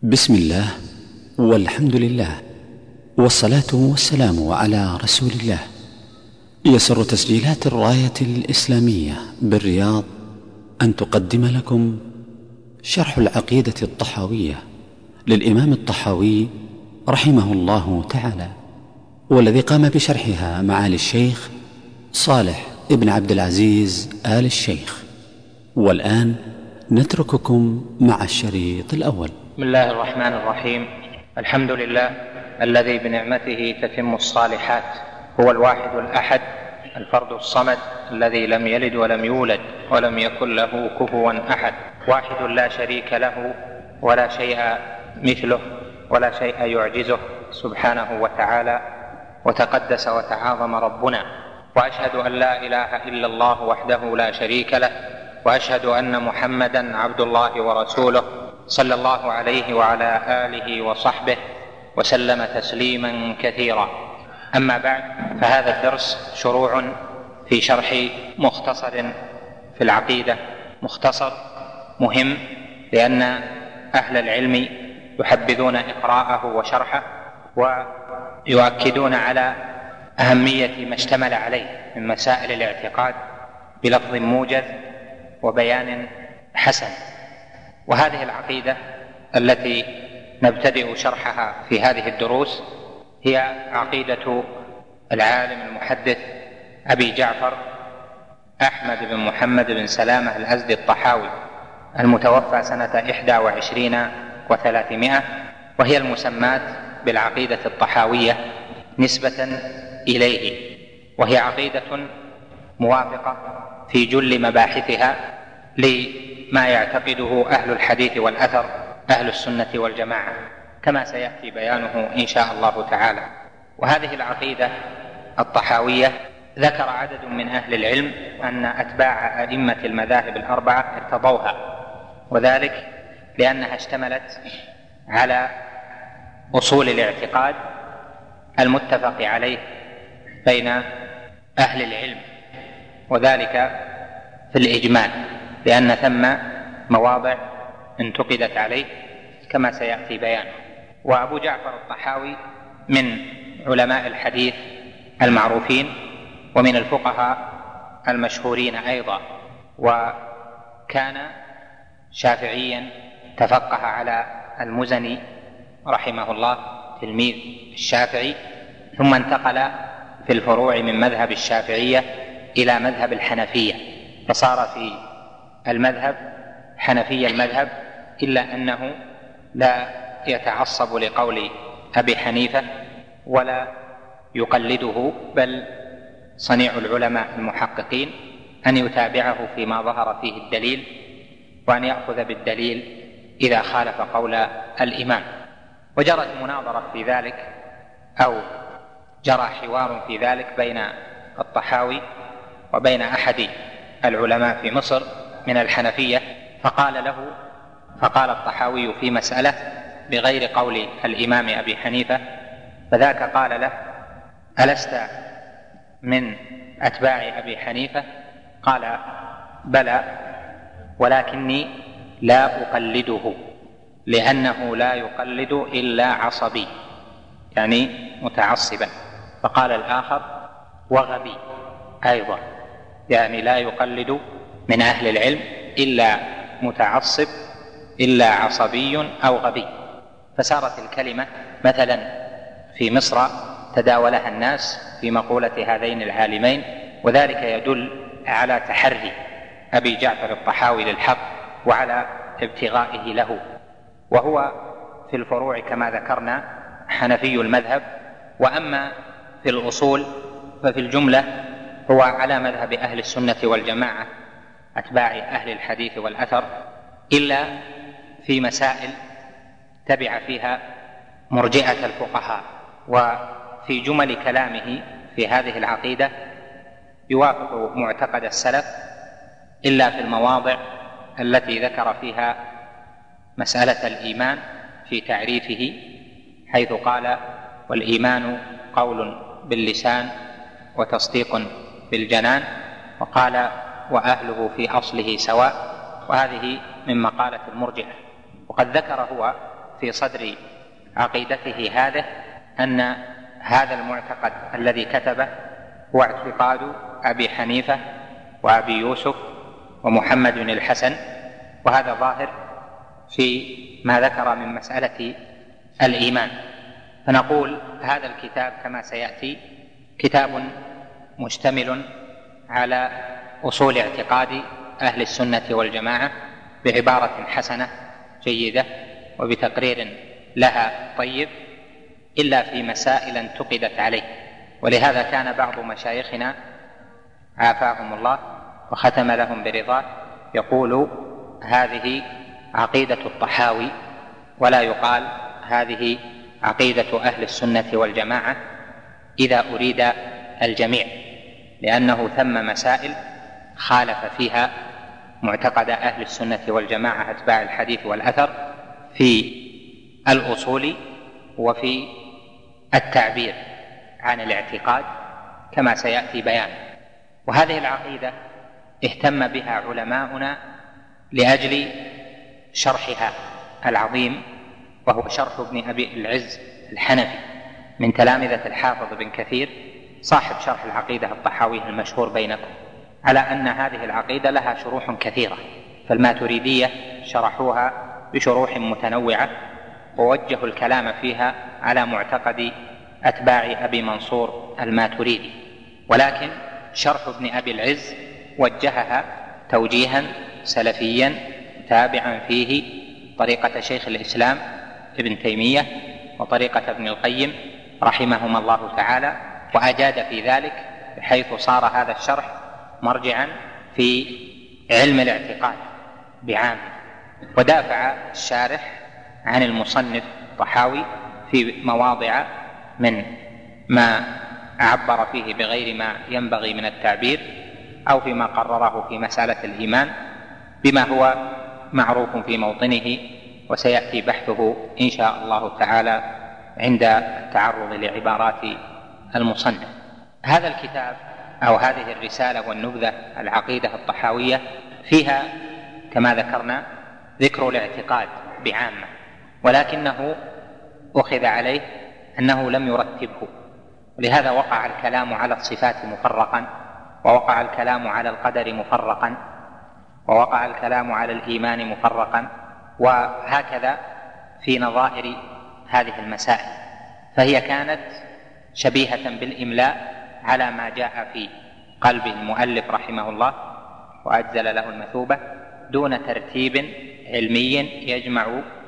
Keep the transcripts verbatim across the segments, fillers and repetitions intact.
بسم الله والحمد لله والصلاة والسلام على رسول الله. يسر تسجيلات الراية الإسلامية بالرياض أن تقدم لكم شرح العقيدة الطحاوية للإمام الطحاوي رحمه الله تعالى، والذي قام بشرحها معالي الشيخ صالح ابن عبد العزيز آل الشيخ. والآن نترككم مع الشريط الأول. بسم الله الرحمن الرحيم. الحمد لله الذي بنعمته تتم الصالحات، هو الواحد الأحد الفرد الصمد الذي لم يلد ولم يولد ولم يكن له كفوا أحد، واحد لا شريك له ولا شيء مثله ولا شيء يعجزه سبحانه وتعالى، وتقدس وتعاظم ربنا. وأشهد أن لا إله إلا الله وحده لا شريك له، وأشهد أن محمدا عبد الله ورسوله صلى الله عليه وعلى آله وصحبه وسلم تسليما كثيرا. أما بعد، فهذا الدرس شروع في شرح مختصر في العقيدة، مختصر مهم لأن أهل العلم يحبذون إقراءه وشرحه، ويؤكدون على أهمية ما اشتمل عليه من مسائل الاعتقاد بلفظ موجز وبيان حسن. وهذه العقيدة التي نبتدئ شرحها في هذه الدروس هي عقيدة العالم المحدث أبي جعفر أحمد بن محمد بن سلامة الأزدي الطحاوي، المتوفى سنة إحدى وعشرين وثلاثمائة، وهي المسمات بالعقيدة الطحاوية نسبة إليه، وهي عقيدة موافقة في جل مباحثها لما يعتقده أهل الحديث والأثر أهل السنة والجماعة، كما سيأتي بيانه إن شاء الله تعالى. وهذه العقيدة الطحاوية ذكر عدد من أهل العلم أن أتباع أئمة المذاهب الأربعة ارتضوها، وذلك لأنها اشتملت على أصول الاعتقاد المتفق عليه بين أهل العلم، وذلك في الإجمال، لأن ثم مواضع انتقدت عليه كما سيأتي بيانه. وأبو جعفر الطحاوي من علماء الحديث المعروفين ومن الفقهاء المشهورين أيضا، وكان شافعيا تفقه على المزني رحمه الله تلميذ الشافعي، ثم انتقل في الفروع من مذهب الشافعية إلى مذهب الحنفية، فصار في المذهب حنفي المذهب، إلا أنه لا يتعصب لقول أبي حنيفة ولا يقلده، بل صنيع العلماء المحققين أن يتابعه فيما ظهر فيه الدليل، وأن يأخذ بالدليل إذا خالف قول الإمام. وجرت مناظرة في ذلك أو جرى حوار في ذلك بين الطحاوي وبين أحد العلماء في مصر من الحنفية، فقال له فقال الطحاوي في مسألة بغير قول الإمام أبي حنيفة، فذاك قال له: ألست من أتباع أبي حنيفة؟ قال: بلى، ولكني لا أقلده، لأنه لا يقلد إلا عصبي، يعني متعصبا. فقال الآخر: وغبي أيضا، يعني لا يقلد من أهل العلم إلا متعصب إلا عصبي أو غبي. فسارت الكلمة مثلا في مصر تداولها الناس في مقولة هذين العالمين، وذلك يدل على تحري أبي جعفر الطحاوي للحق وعلى ابتغائه له. وهو في الفروع كما ذكرنا حنفي المذهب، وأما في الأصول ففي الجملة هو على مذهب أهل السنة والجماعة أتباع أهل الحديث والأثر، إلا في مسائل تبع فيها مرجئة الفقهاء. وفي جمل كلامه في هذه العقيدة يوافق معتقد السلف، إلا في المواضع التي ذكر فيها مسألة الإيمان في تعريفه، حيث قال: والإيمان قول باللسان وتصديق بالجنان، وقال: وأهله في أصله سواء. وهذه من مقالة المرجئة. وقد ذكر هو في صدر عقيدته هذه أن هذا المعتقد الذي كتبه هو اعتقاد أبي حنيفة وأبي يوسف ومحمد بن الحسن، وهذا ظاهر في ما ذكر من مسألة الإيمان. فنقول هذا الكتاب كما سيأتي كتاب مشتمل على أصول اعتقاد أهل السنة والجماعة بعبارة حسنة جيدة وبتقرير لها طيب، إلا في مسائل انتقدت عليه. ولهذا كان بعض مشايخنا عافاهم الله وختم لهم برضاه يقول هذه عقيدة الطحاوي، ولا يقال هذه عقيدة أهل السنة والجماعة إذا أريد الجميع، لأنه ثم مسائل خالف فيها معتقد أهل السنة والجماعة أتباع الحديث والأثر في الأصول وفي التعبير عن الاعتقاد كما سيأتي بيان. وهذه العقيدة اهتم بها علماؤنا لأجل شرحها العظيم، وهو شرح ابن أبي العز الحنفي من تلامذة الحافظ بن كثير صاحب شرح العقيدة الطحاوي المشهور بينكم، على أن هذه العقيدة لها شروح كثيرة، فالماتريدية شرحوها بشروح متنوعة ووجهوا الكلام فيها على معتقد أتباع أبي منصور الماتريدي، ولكن شرح ابن أبي العز وجهها توجيها سلفيا تابعا فيه طريقة شيخ الإسلام ابن تيمية وطريقة ابن القيم رحمهما الله تعالى، وأجاد في ذلك بحيث صار هذا الشرح مرجعا في علم الاعتقاد بعام. ودافع الشارح عن المصنف الطحاوي في مواضع من ما عبر فيه بغير ما ينبغي من التعبير، أو فيما قرره في مسألة الإيمان بما هو معروف في موطنه، وسيأتي بحثه إن شاء الله تعالى عند التعرض لعبارات المصنف. هذا الكتاب أو هذه الرسالة والنبذة العقيدة الطحاوية فيها كما ذكرنا ذكر الاعتقاد بعامة، ولكنه أخذ عليه أنه لم يرتبه، ولهذا وقع الكلام على الصفات مفرقا، ووقع الكلام على القدر مفرقا، ووقع الكلام على الإيمان مفرقا، وهكذا في نظائر هذه المسائل، فهي كانت شبيهة بالإملاء على ما جاء في قلب المؤلف رحمه الله وأجزل له المثوبة، دون ترتيب علمي يجمع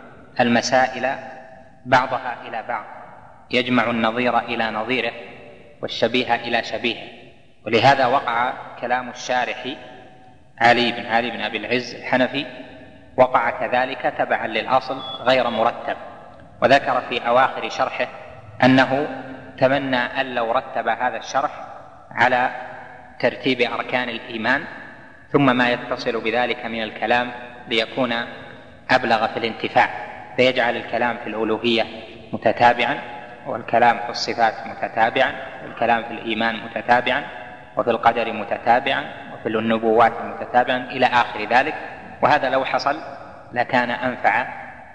المسائل بعضها إلى بعض، يجمع النظير إلى نظيره والشبيه إلى شبيهه. ولهذا وقع كلام الشارح علي بن علي بن أبي العز الحنفي وقع كذلك تبعا للأصل غير مرتب، وذكر في أواخر شرحه أنه تمنى أن لو رتب هذا الشرح على ترتيب أركان الإيمان ثم ما يتصل بذلك من الكلام ليكون أبلغ في الانتفاع، فيجعل الكلام في الألوهية متتابعا، والكلام في الصفات متتابعا، والكلام في الإيمان متتابعا، وفي القدر متتابعا، وفي النبوات متتابعا إلى آخر ذلك. وهذا لو حصل لكان أنفع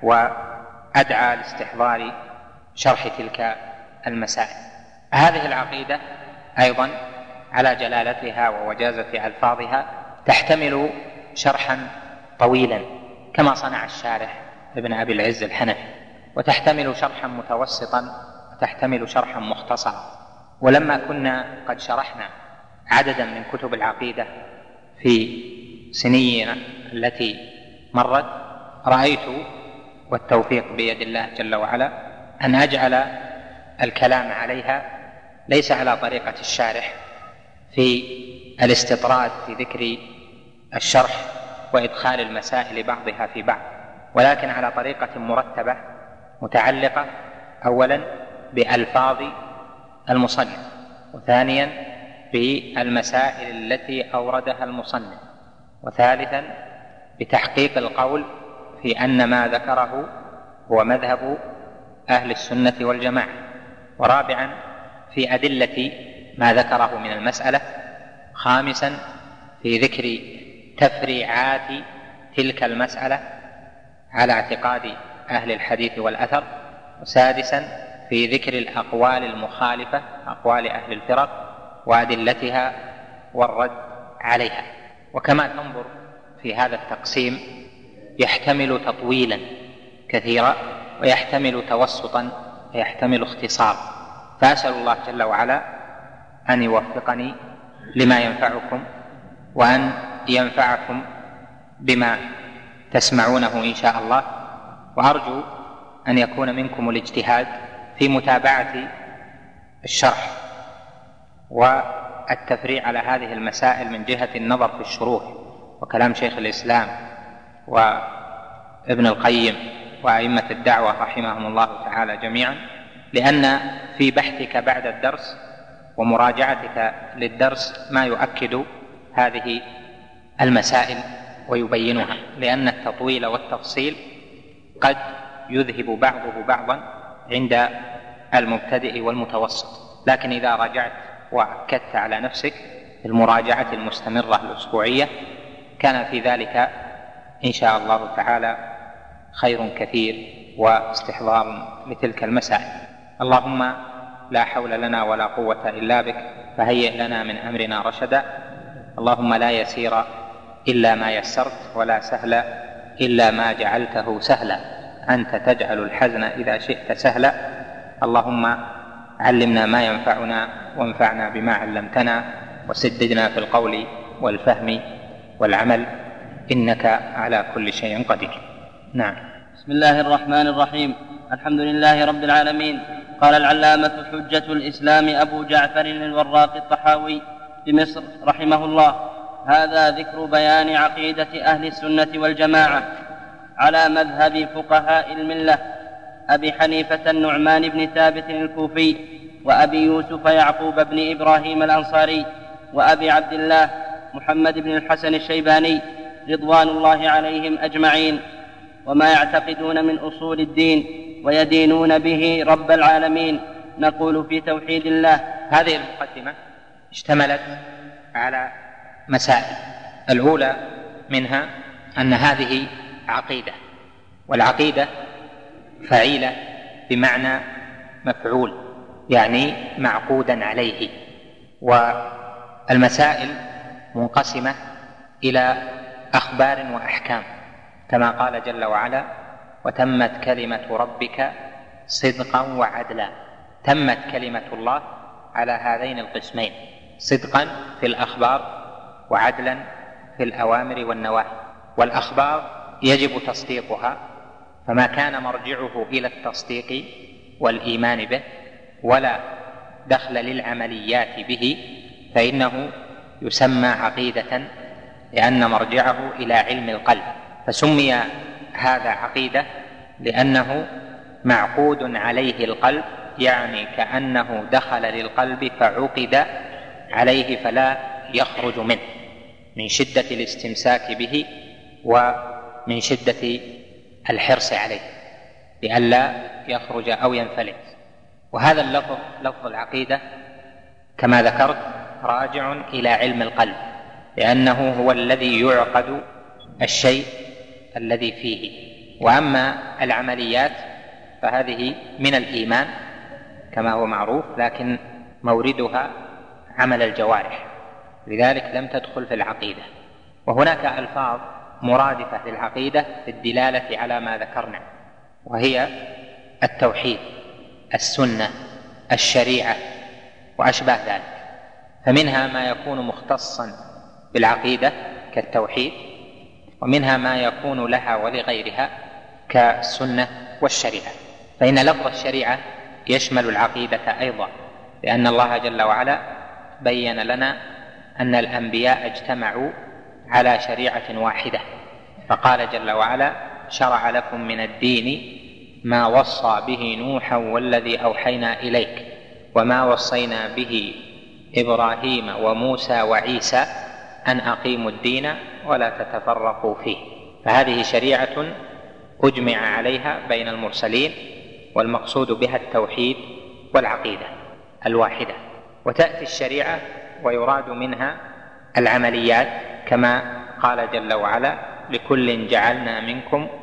وأدعى لاستحضار شرح تلك المسائل. هذه العقيدة أيضا على جلالتها ووجازة ألفاظها تحتمل شرحا طويلا كما صنع الشارح ابن أبي العز الحنفي، وتحتمل شرحا متوسطا، وتحتمل شرحا مختصرا. ولما كنا قد شرحنا عددا من كتب العقيدة في سنينا التي مرت، رأيت والتوفيق بيد الله جل وعلا أن أجعل الكلام عليها ليس على طريقة الشارح في الاستطراد في ذكر الشرح وإدخال المسائل بعضها في بعض، ولكن على طريقة مرتبة متعلقة أولا بألفاظ المصنف، وثانيا بالمسائل التي أوردها المصنف، وثالثا بتحقيق القول في أن ما ذكره هو مذهب أهل السنة والجماعة، ورابعا في أدلة ما ذكره من المسألة، خامسا في ذكر تفريعات تلك المسألة على اعتقاد أهل الحديث والأثر. وسادسا في ذكر الأقوال المخالفة، أقوال أهل الفرق وأدلتها والرد عليها. وكما تنظر في هذا التقسيم يحتمل تطويلا كثيرا ويحتمل توسطا ويحتمل اختصار، فأسأل الله جل وعلا أن يوفقني لما ينفعكم وأن ينفعكم بما تسمعونه إن شاء الله. وأرجو أن يكون منكم الاجتهاد في متابعة الشرح والتفريع على هذه المسائل من جهة النظر في الشروح وكلام شيخ الإسلام وابن القيم وأئمة الدعوة رحمهم الله تعالى جميعا، لأن في بحثك بعد الدرس ومراجعتك للدرس ما يؤكد هذه المسائل ويبينها، لأن التطويل والتفصيل قد يذهب بعضه بعضا عند المبتدئ والمتوسط. لكن إذا راجعت وأكدت على نفسك المراجعة المستمرة الأسبوعية كان في ذلك إن شاء الله تعالى خير كثير واستحضار لتلك المسائل. اللهم لا حول لنا ولا قوة إلا بك، فهيئ لنا من أمرنا رشدا. اللهم لا يسير إلا ما يسرت ولا سهل إلا ما جعلته سهلا، أنت تجعل الحزن إذا شئت سهلا. اللهم علمنا ما ينفعنا وانفعنا بما علمتنا، وسددنا في القول والفهم والعمل، إنك على كل شيء قدير. نعم. بسم الله الرحمن الرحيم. الحمد لله رب العالمين. قال العلامة حجة الإسلام أبو جعفر الوراق الطحاوي بمصر رحمه الله: هذا ذكر بيان عقيدة أهل السنة والجماعة على مذهب فقهاء الملة أبي حنيفة النعمان بن ثابت الكوفي، وأبي يوسف يعقوب بن إبراهيم الأنصاري، وأبي عبد الله محمد بن الحسن الشيباني رضوان الله عليهم أجمعين، وما يعتقدون من أصول الدين ويدينون به رب العالمين. نقول في توحيد الله. هذه المقدمة اشتملت على مسائل. الأولى منها أن هذه عقيدة، والعقيدة فعيلة بمعنى مفعول، يعني معقودا عليه. والمسائل منقسمة إلى أخبار وأحكام، كما قال جل وعلا: وتمت كلمة ربك صدقا وعدلا. تمت كلمة الله على هذين القسمين: صدقا في الأخبار وعدلا في الأوامر والنواهي. والأخبار يجب تصديقها، فما كان مرجعه إلى التصديق والإيمان به ولا دخل للعمليات به فإنه يسمى عقيدة، لأن مرجعه إلى علم القلب. فسمي هذا عقيدة لأنه معقود عليه القلب، يعني كأنه دخل للقلب فعقد عليه فلا يخرج منه، من شدة الاستمساك به ومن شدة الحرص عليه لئلا يخرج أو ينفلت. وهذا اللفظ لفظ العقيدة كما ذكرت راجع إلى علم القلب، لأنه هو الذي يعقد الشيء الذي فيه. وأما العمليات فهذه من الإيمان كما هو معروف، لكن موردها عمل الجوارح، لذلك لم تدخل في العقيدة. وهناك ألفاظ مرادفة للعقيدة في الدلالة على ما ذكرنا، وهي التوحيد، السنة، الشريعة وأشباه ذلك. فمنها ما يكون مختصا بالعقيدة كالتوحيد، ومنها ما يكون لها ولغيرها كالسنة والشريعة. فإن لفظ الشريعة يشمل العقيدة أيضا، لأن الله جل وعلا بين لنا أن الأنبياء اجتمعوا على شريعة واحدة، فقال جل وعلا: شرع لكم من الدين ما وصى به نوحا والذي أوحينا إليك وما وصينا به إبراهيم وموسى وعيسى أن أقيموا الدين ولا تتفرقوا فيه. فهذه شريعة أجمع عليها بين المرسلين، والمقصود بها التوحيد والعقيدة الواحدة. وتأتي الشريعة ويراد منها العمليات، كما قال جل وعلا: لكل جعلنا منكم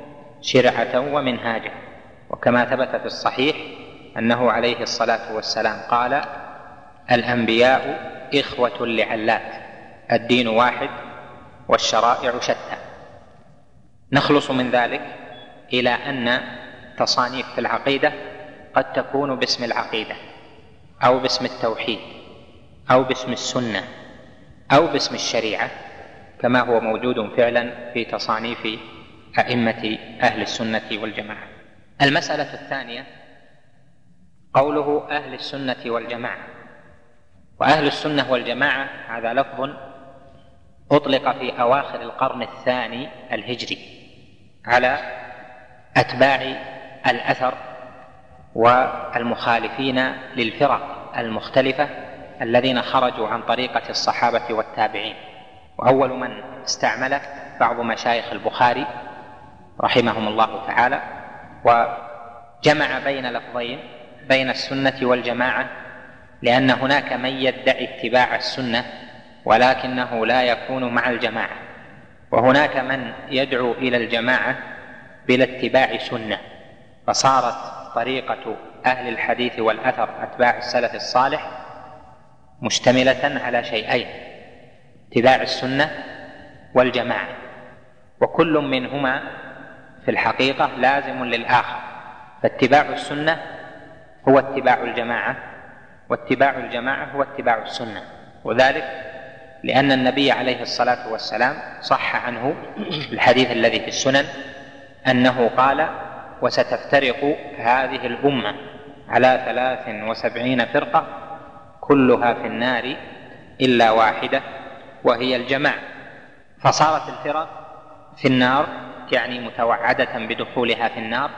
شرعة ومنهاجا. وكما ثبت في الصحيح أنه عليه الصلاة والسلام قال: الأنبياء إخوة لعلات، الدين واحد والشرائع شتى. نخلص من ذلك إلى أن تصانيف في العقيدة قد تكون باسم العقيدة أو باسم التوحيد أو باسم السنة أو باسم الشريعة، كما هو موجود فعلا في تصانيف أئمة أهل السنة والجماعة. المسألة الثانية قوله أهل السنة والجماعة. وأهل السنة والجماعة هذا لفظ أطلق في أواخر القرن الثاني الهجري على أتباع الأثر والمخالفين للفرق المختلفة الذين خرجوا عن طريقة الصحابة والتابعين. وأول من استعمله بعض مشايخ البخاري رحمهم الله تعالى، وجمع بين لفظين بين السنة والجماعة، لأن هناك من يدعي اتباع السنة ولكنه لا يكون مع الجماعة، وهناك من يدعو إلى الجماعة بلا اتباع سنة، فصارت طريقة أهل الحديث والأثر أتباع السلف الصالح مشتملة على شيئين: اتباع السنة والجماعة، وكل منهما في الحقيقة لازم للآخر. فاتباع السنة هو اتباع الجماعة، واتباع الجماعة هو اتباع السنة، وذلك لأن النبي عليه الصلاة والسلام صح عنه الحديث الذي في السنن أنه قال: وستفترق هذه الأمة على ثلاث وسبعين فرقة كلها في النار إلا واحدة وهي الجماعة. فصارت الفرق في النار، يعني متوعدة بدخولها في النار،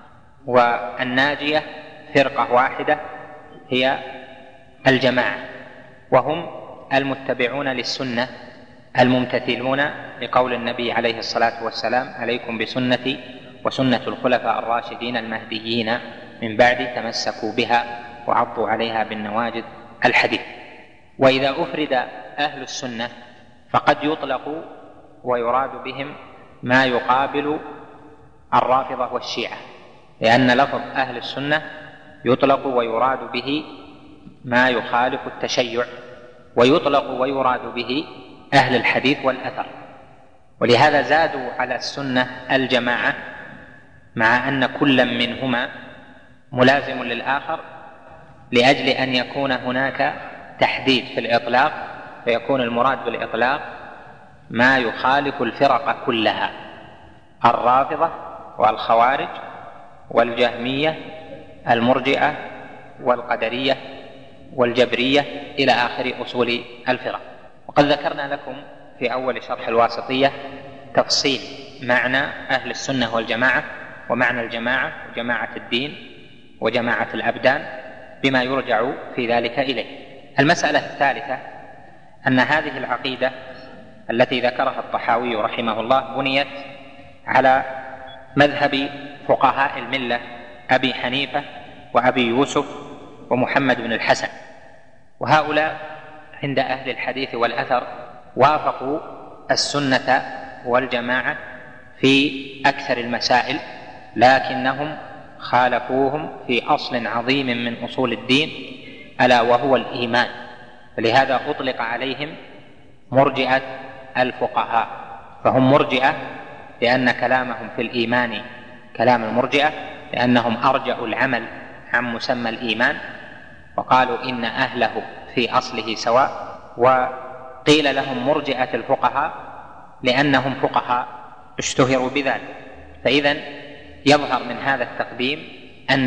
والناجية فرقة واحدة هي الجماعة، وهم المتبعون للسنة الممتثلون لقول النبي عليه الصلاة والسلام: عليكم بسنتي وسنة الخلفاء الراشدين المهديين من بعد، تمسكوا بها وعضوا عليها بالنواجذ. الحديث. وإذا أفرد أهل السنة فقد يطلق ويراد بهم ما يقابل الرافضة والشيعة، لأن لفظ أهل السنة يطلق ويراد به ما يخالف التشيع، ويطلق ويراد به أهل الحديث والأثر. ولهذا زادوا على السنة الجماعة، مع أن كل منهما ملازم للآخر، لأجل أن يكون هناك تحديد في الإطلاق، فيكون المراد بالإطلاق ما يخالف الفرق كلها: الرافضة والخوارج والجهمية المرجئة والقدرية والجبرية إلى آخر أصول الفرق. وقد ذكرنا لكم في أول شرح الواسطية تفصيل معنى أهل السنة والجماعة، ومعنى الجماعة وجماعة الدين وجماعة الأبدان، بما يرجع في ذلك إليه. المسألة الثالثة أن هذه العقيدة التي ذكرها الطحاوي رحمه الله بنيت على مذهب فقهاء الملة أبي حنيفة وأبي يوسف ومحمد بن الحسن، وهؤلاء عند أهل الحديث والأثر وافقوا السنة والجماعة في أكثر المسائل، لكنهم خالفوهم في أصل عظيم من أصول الدين، ألا وهو الإيمان. فلهذا أطلق عليهم مرجئة الفقهاء، فهم مرجئة لأن كلامهم في الإيمان كلام المرجئة، لأنهم أرجأوا العمل عن مسمى الإيمان، وقالوا إن أهله في أصله سواء. وقيل لهم مرجئة الفقهاء لأنهم فقهاء اشتهروا بذلك. فإذن يظهر من هذا التقديم أن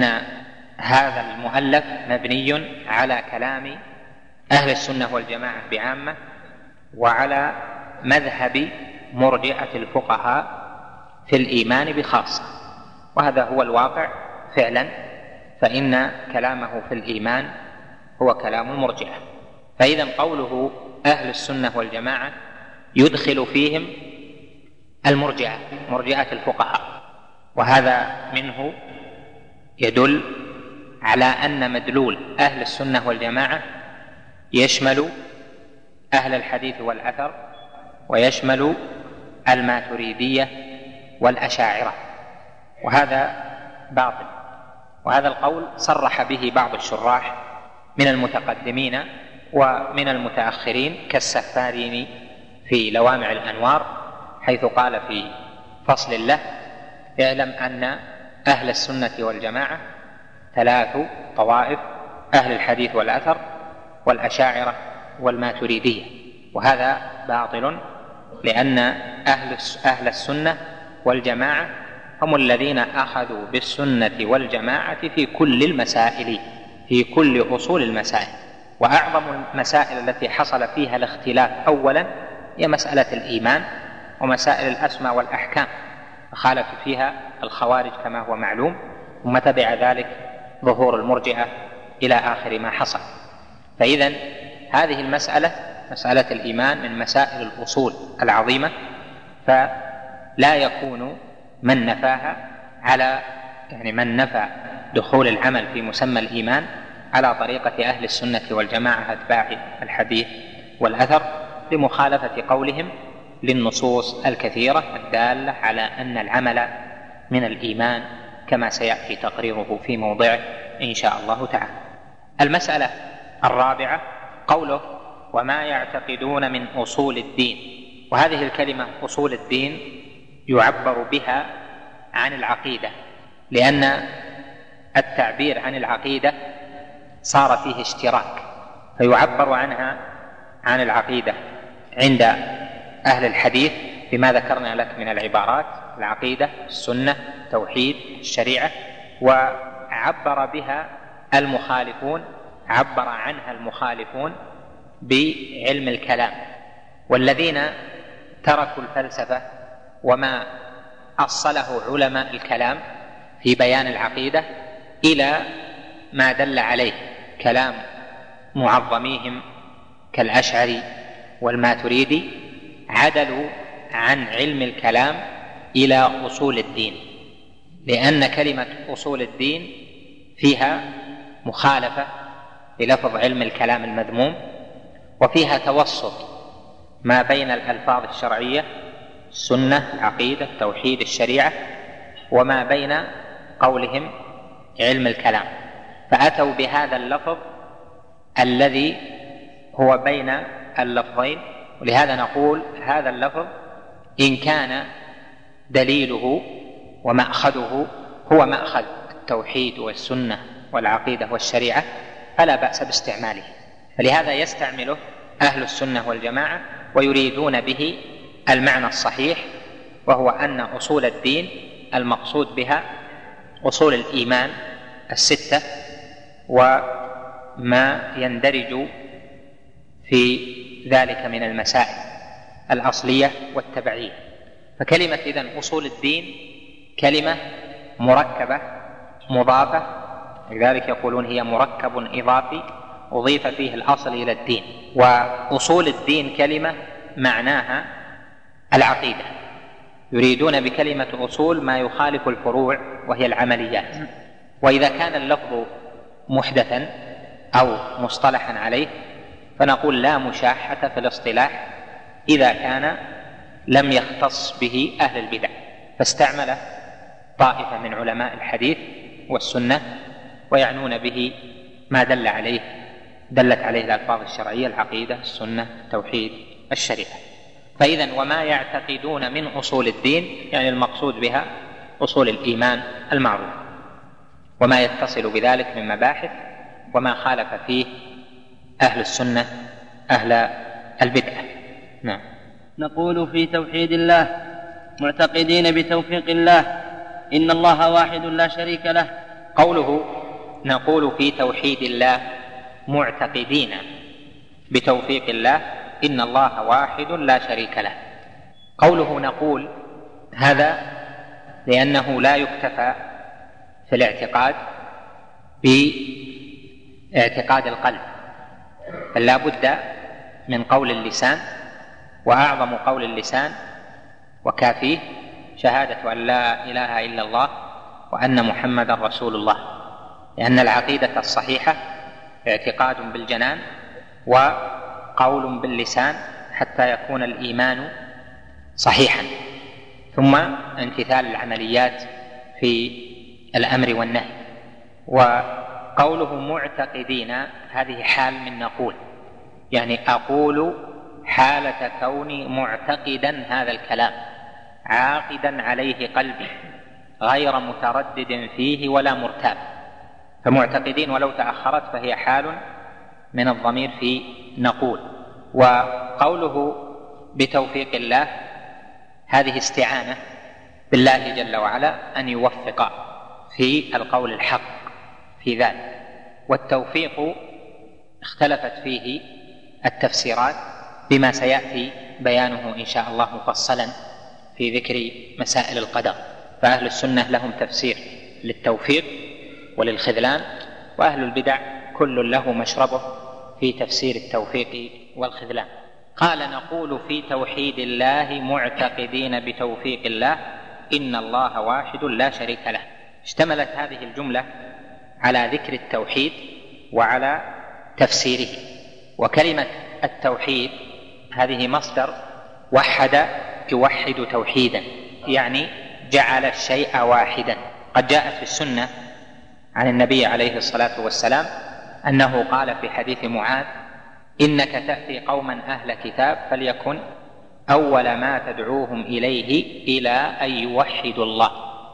هذا المؤلف مبني على كلام أهل السنة والجماعة بعامة، وعلى مذهب مرجئة الفقهاء في الإيمان بخاصة، وهذا هو الواقع فعلا، فإن كلامه في الإيمان هو كلام المرجئة. فإذا قوله أهل السنة والجماعة يدخل فيهم المرجئة، مرجئة الفقهاء، وهذا منه يدل على أن مدلول أهل السنة والجماعة يشمل أهل الحديث والأثر، ويشمل الماتريدية والأشاعرة، وهذا باطل. وهذا القول صرح به بعض الشراح من المتقدمين ومن المتأخرين كالسفاريني في لوامع الأنوار، حيث قال في فصل له: اعلم أن أهل السنة والجماعة ثلاث طوائف: أهل الحديث والأثر والأشاعرة والماتريدية. وهذا باطل، لأن أهل أهل السنة والجماعة هم الذين أخذوا بالسنة والجماعة في كل المسائل، في كل أصول المسائل. وأعظم المسائل التي حصل فيها الاختلاف أولا هي مسألة الإيمان ومسائل الأسماء والأحكام، فخالف فيها الخوارج كما هو معلوم، ثم تبع ذلك ظهور المرجئة إلى آخر ما حصل. فإذن هذه المسألة، مسألة الإيمان، من مسائل الأصول العظيمة، فلا يكون من نفاها على يعني من نفى دخول العمل في مسمى الإيمان على طريقة أهل السنة والجماعة أتباع الحديث والأثر، لمخالفة قولهم للنصوص الكثيرة الدالة على أن العمل من الإيمان، كما سيأتي تقريره في موضعه إن شاء الله تعالى. المسألة الرابعة قوله: وما يعتقدون من أصول الدين. وهذه الكلمة أصول الدين يعبر بها عن العقيدة، لأن التعبير عن العقيدة صار فيه اشتراك، فيعبر عنها عن العقيدة عند أهل الحديث بما ذكرنا لك من العبارات: العقيدة، السنة، التوحيد، الشريعة. وعبر بها المخالفون، عبر عنها المخالفون بعلم الكلام، والذين تركوا الفلسفة وما أصله علماء الكلام في بيان العقيدة إلى ما دل عليه كلام معظميهم كالأشعري والماتريدي، عدلوا عن علم الكلام إلى أصول الدين، لأن كلمة أصول الدين فيها مخالفة للفظ علم الكلام المذموم، وفيها توسط ما بين الألفاظ الشرعية: السنة، العقيدة، التوحيد، الشريعة، وما بين قولهم علم الكلام، فأتوا بهذا اللفظ الذي هو بين اللفظين. ولهذا نقول هذا اللفظ إن كان دليله ومأخذه هو مأخذ التوحيد والسنة والعقيدة والشريعة فلا بأس باستعماله، فلهذا يستعمله أهل السنة والجماعة ويريدون به المعنى الصحيح، وهو أن أصول الدين المقصود بها أصول الإيمان الستة وما يندرج في ذلك من المسائل الأصلية والتبعية. فكلمة إذن أصول الدين كلمة مركبة مضافة، لذلك يقولون هي مركب إضافي أضيف فيه الأصل إلى الدين. وأصول الدين كلمة معناها العقيدة، يريدون بكلمة أصول ما يخالف الفروع وهي العمليات. وإذا كان اللفظ محدثا أو مصطلحا عليه فنقول لا مشاحة في الاصطلاح إذا كان لم يختص به أهل البدع، فاستعمل طائفة من علماء الحديث والسنة ويعنون به ما دل عليه دلت عليه الألفاظ الشرعية: العقيدة، السنة، التوحيد، الشريعة. فإذن وما يعتقدون من أصول الدين يعني المقصود بها أصول الإيمان المعروف، وما يتصل بذلك من مباحث وما خالف فيه أهل السنة أهل البدعة. نعم. نقول في توحيد الله معتقدين بتوفيق الله إن الله واحد لا شريك له. قوله نقول في توحيد الله معتقدين بتوفيق الله إن الله واحد لا شريك له. قوله نقول هذا لأنه لا يكتفى في الاعتقاد باعتقاد القلب، بل لا بد من قول اللسان، وأعظم قول اللسان وكافيه شهادة أن لا إله إلا الله وأن محمدا رسول الله، لأن العقيدة الصحيحة اعتقاد بالجنان وقول باللسان حتى يكون الإيمان صحيحا، ثم امتثال العمليات في الأمر والنهي. وقوله معتقدين هذه حال من نقول، يعني أقول حالة كوني معتقدا هذا الكلام عاقدا عليه قلبي غير متردد فيه ولا مرتاب. فمعتقدين ولو تأخرت فهي حال من الضمير في نقول. وقوله بتوفيق الله هذه استعانة بالله جل وعلا أن يوفق في القول الحق في ذلك. والتوفيق اختلفت فيه التفسيرات بما سيأتي بيانه إن شاء الله مفصلا في ذكر مسائل القدر. فأهل السنة لهم تفسير للتوفيق وللخذلان، وأهل البدع كل له مشربه في تفسير التوفيق والخذلان. قال نقول في توحيد الله معتقدين بتوفيق الله إن الله واحد لا شريك له. اشتملت هذه الجملة على ذكر التوحيد وعلى تفسيره. وكلمة التوحيد هذه مصدر وحد يوحد توحيدا، يعني جعل الشيء واحدا. قد جاءت في السنة عن النبي عليه الصلاة والسلام أنه قال في حديث معاذ: إنك تأتي قوما أهل كتاب فليكن أول ما تدعوهم إليه إلى أن يوحدوا الله.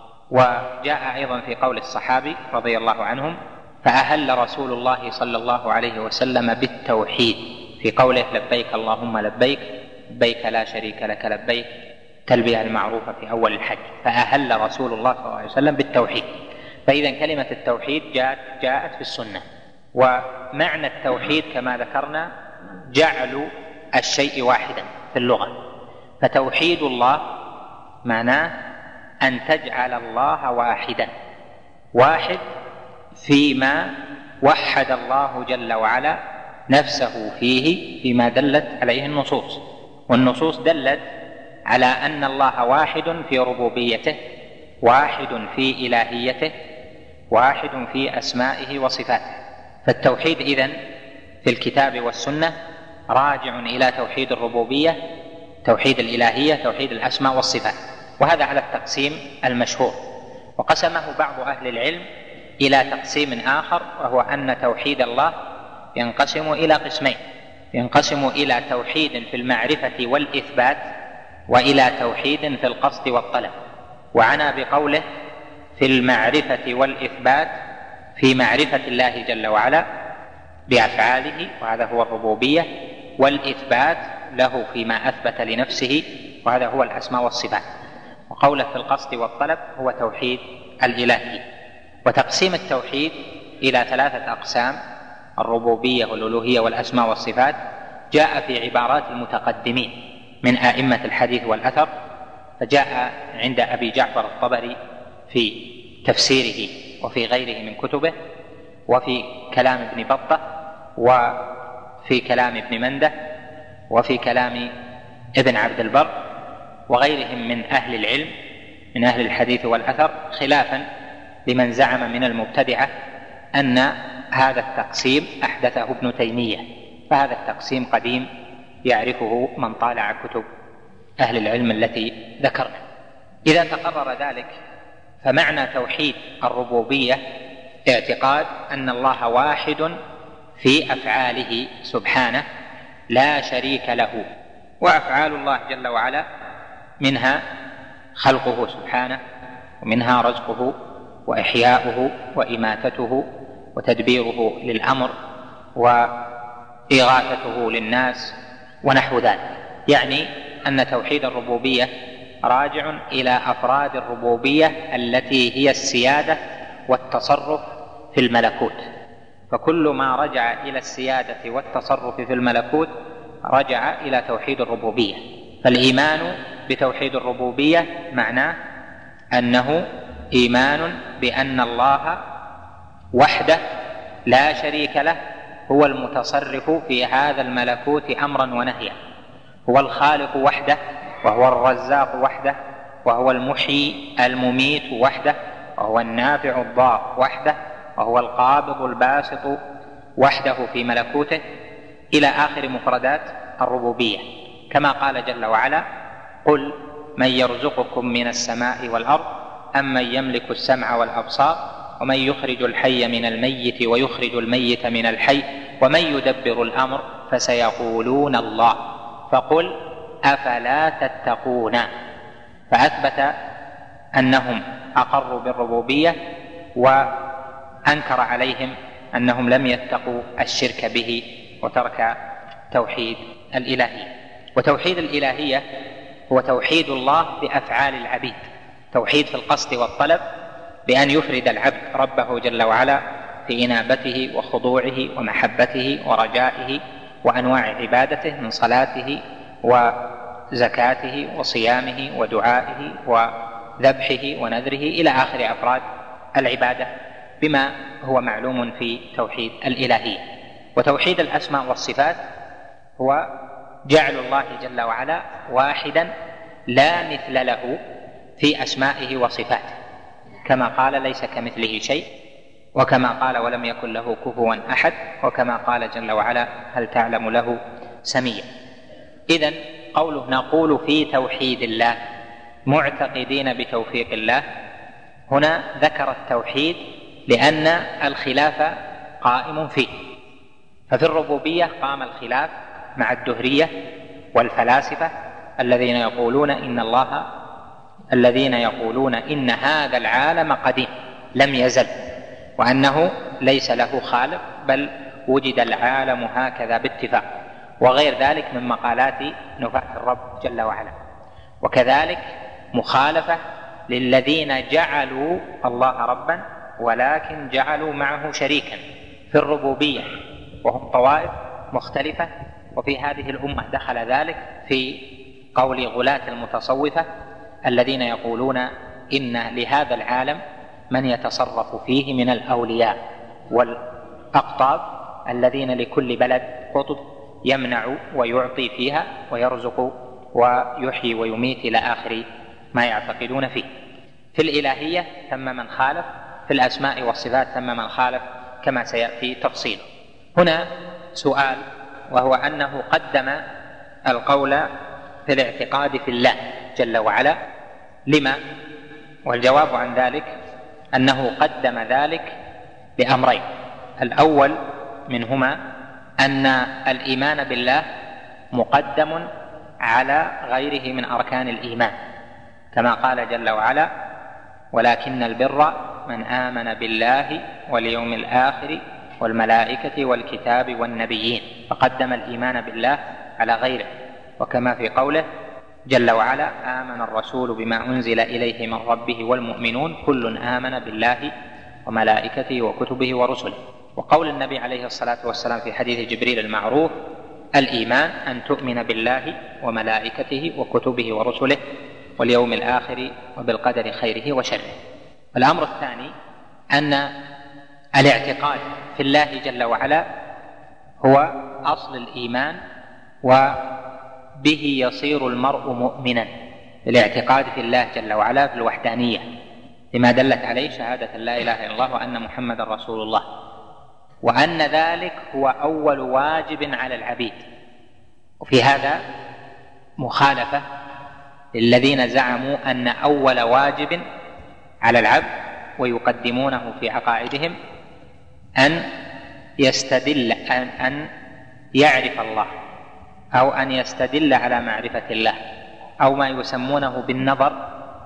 وجاء أيضا في قول الصحابي رضي الله عنهم: فأهل رسول الله صلى الله عليه وسلم بالتوحيد في قوله: لبيك اللهم لبيك لبيك لا شريك لك لبيك، تلبية المعروفة في أول الحج. فأهل رسول الله صلى الله عليه وسلم بالتوحيد. فإذا كلمة التوحيد جاءت, جاءت في السنة. ومعنى التوحيد كما ذكرنا جعل الشيء واحدا في اللغة. فتوحيد الله معناه أن تجعل الله واحدا، واحد فيما وحد الله جل وعلا نفسه فيه فيما دلت عليه النصوص. والنصوص دلت على أن الله واحد في ربوبيته، واحد في إلهيته، واحد في أسمائه وصفاته. فالتوحيد إذن في الكتاب والسنة راجع إلى توحيد الربوبية، توحيد الإلهية، توحيد الأسماء والصفات. وهذا على التقسيم المشهور. وقسمه بعض أهل العلم إلى تقسيم آخر، وهو أن توحيد الله ينقسم إلى قسمين: ينقسم إلى توحيد في المعرفة والإثبات، وإلى توحيد في القصد والطلب. وعنى بقوله في المعرفة والإثبات في معرفة الله جل وعلا بأفعاله، وهذا هو الربوبية، والإثبات له فيما أثبت لنفسه، وهذا هو الأسماء والصفات. وقوله في القصد والطلب هو توحيد الإلهي. وتقسيم التوحيد إلى ثلاثة أقسام: الربوبية والألوهية والأسماء والصفات، جاء في عبارات المتقدمين من أئمة الحديث والأثر. فجاء عند أبي جعفر الطبري في تفسيره وفي غيره من كتبه، وفي كلام ابن بطة، وفي كلام ابن منده، وفي كلام ابن عبد البر وغيرهم من أهل العلم من أهل الحديث والأثر، خلافا لمن زعم من المبتدعة أن هذا التقسيم أحدثه ابن تيمية. فهذا التقسيم قديم يعرفه من طالع كتب أهل العلم التي ذكرنا. إذا تقرر ذلك فمعنى توحيد الربوبية اعتقاد أن الله واحد في أفعاله سبحانه لا شريك له. وأفعال الله جل وعلا منها خلقه سبحانه، ومنها رزقه وإحياؤه وإماتته وتدبيره للأمر وإغاثته للناس ونحو ذلك. يعني أن توحيد الربوبية راجع إلى أفراد الربوبية التي هي السيادة والتصرف في الملكوت. فكل ما رجع إلى السيادة والتصرف في الملكوت رجع إلى توحيد الربوبية. فالإيمان بتوحيد الربوبية معناه أنه إيمان بأن الله وحده لا شريك له هو المتصرف في هذا الملكوت أمرا ونهيا، هو الخالق وحده، وهو الرزاق وحده، وهو المحيي المميت وحده، وهو النافع الضار وحده، وهو القابض الباسط وحده في ملكوته، إلى آخر مفردات الربوبية. كما قال جل وعلا: قل من يرزقكم من السماء والأرض أمن يملك السمع والأبصار ومن يخرج الحي من الميت ويخرج الميت من الحي ومن يدبر الأمر فسيقولون الله فقل أفلا تتقون. فأثبت أنهم أقروا بالربوبية وأنكر عليهم أنهم لم يتقوا الشرك به وترك توحيد الإلهية. وتوحيد الإلهية هو توحيد الله بأفعال العبيد، توحيد في القصد والطلب، بأن يفرد العبد ربه جل وعلا في إنابته وخضوعه ومحبته ورجائه وأنواع عبادته من صلاته وزكاته وصيامه ودعائه وذبحه ونذره إلى آخر أفراد العبادة بما هو معلوم في توحيد الإلهية. وتوحيد الأسماء والصفات هو جعل الله جل وعلا واحدا لا مثل له في أسمائه وصفاته، كما قال ليس كمثله شيء، وكما قال ولم يكن له كفوا أحد، وكما قال جل وعلا هل تعلم له سميا. إذن قوله نقول في توحيد الله معتقدين بتوفيق الله، هنا ذكر التوحيد لأن الخلاف قائم فيه. ففي الربوبية قام الخلاف مع الدهرية والفلاسفة الذين يقولون إن الله الذين يقولون إن هذا العالم قديم لم يزل، وأنه ليس له خالق بل وجد العالم هكذا باتفاق، وغير ذلك من مقالات نفاة الرب جل وعلا. وكذلك مخالفة للذين جعلوا الله ربا ولكن جعلوا معه شريكا في الربوبية، وهم طوائف مختلفة. وفي هذه الأمة دخل ذلك في قول غلاة المتصوفة الذين يقولون إن لهذا العالم من يتصرف فيه من الأولياء والأقطاب الذين لكل بلد قطب يمنع ويعطي فيها ويرزق ويحيي ويميت إلى آخر ما يعتقدون فيه. في الإلهية ثم من خالف، في الأسماء والصفات ثم من خالف كما سيأتي تفصيله. هنا سؤال، وهو أنه قدم القول في الاعتقاد في الله جل وعلا، لما؟ والجواب عن ذلك أنه قدم ذلك بأمرين. الأول منهما أن الإيمان بالله مقدم على غيره من أركان الإيمان، كما قال جل وعلا ولكن البر من آمن بالله واليوم الآخر والملائكة والكتاب والنبيين، فقدم الإيمان بالله على غيره. وكما في قوله جل وعلا آمن الرسول بما أنزل إليه من ربه والمؤمنون كل آمن بالله وملائكته وكتبه ورسله. وقول النبي عليه الصلاة والسلام في حديث جبريل المعروف الإيمان أن تؤمن بالله وملائكته وكتبه ورسله واليوم الآخر وبالقدر خيره وشره. الأمر الثاني أن الاعتقاد في الله جل وعلا هو أصل الإيمان، وبه يصير المرء مؤمنا. الاعتقاد في الله جل وعلا في الوحدانية لما دلت عليه شهادة لا إله إلا الله وأن محمد رسول الله، وأن ذلك هو أول واجب على العبيد. وفي هذا مخالفة للذين زعموا أن أول واجب على العبد ويقدمونه في عقائدهم أن يستدل أن, أن يعرف الله، أو أن يستدل على معرفة الله، أو ما يسمونه بالنظر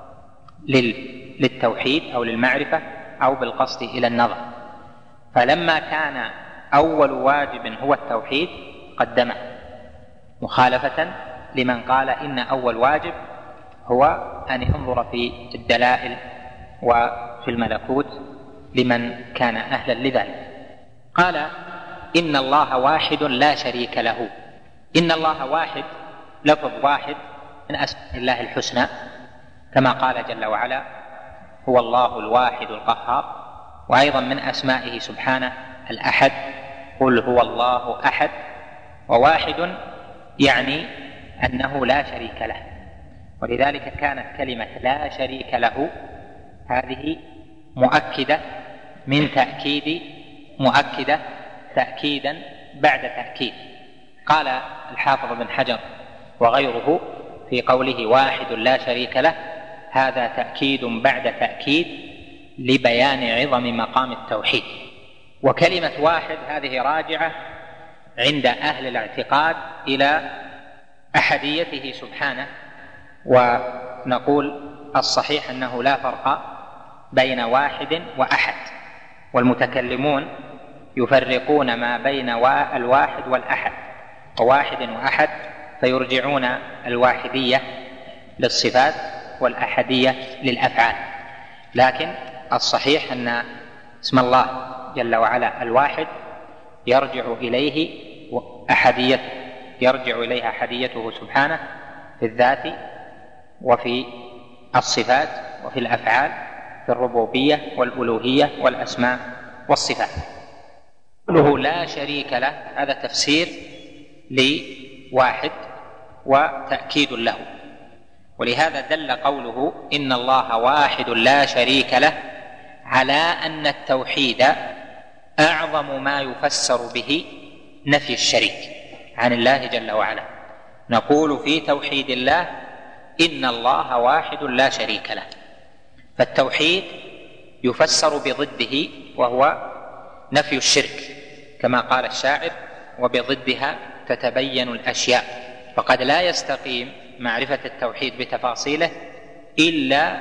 للتوحيد أو للمعرفة، أو بالقصد إلى النظر. فلما كان أول واجب هو التوحيد قدمه، مخالفة لمن قال إن أول واجب هو أن ينظر في الدلائل وفي الملكوت لمن كان أهلا لذلك. قال إن الله واحد لا شريك له. إن الله واحد لفظ واحد من أسماء الله الحسنى، كما قال جل وعلا هو الله الواحد القهار. وأيضا من أسمائه سبحانه الأحد، قل هو الله أحد. وواحد يعني أنه لا شريك له، ولذلك كانت كلمة لا شريك له هذه مؤكدة من تأكيد مؤكدة تأكيدا بعد تأكيد. قال الحافظ بن حجر وغيره في قوله واحد لا شريك له هذا تأكيد بعد تأكيد لبيان عظم مقام التوحيد. وكلمة واحد هذه راجعة عند أهل الاعتقاد إلى أحديته سبحانه، ونقول الصحيح أنه لا فرق بين واحد وأحد، والمتكلمون يفرقون ما بين الواحد والأحد، وواحد وأحد فيرجعون الواحدية للصفات والأحدية للأفعال. لكن الصحيح أن اسم الله جل وعلا الواحد يرجع إليه أحديته يرجع إليها أحديته سبحانه في الذات وفي الصفات وفي الأفعال، في الربوبية والألوهية والأسماء والصفات. قوله لا شريك له هذا تفسير لواحد وتأكيد له، ولهذا دل قوله إن الله واحد لا شريك له على أن التوحيد أعظم ما يفسر به نفي الشريك عن الله جل وعلا. نقول في توحيد الله إن الله واحد لا شريك له، فالتوحيد يفسر بضده وهو نفي الشرك، كما قال الشاعر وبضدها تتبين الأشياء. فقد لا يستقيم معرفة التوحيد بتفاصيله إلا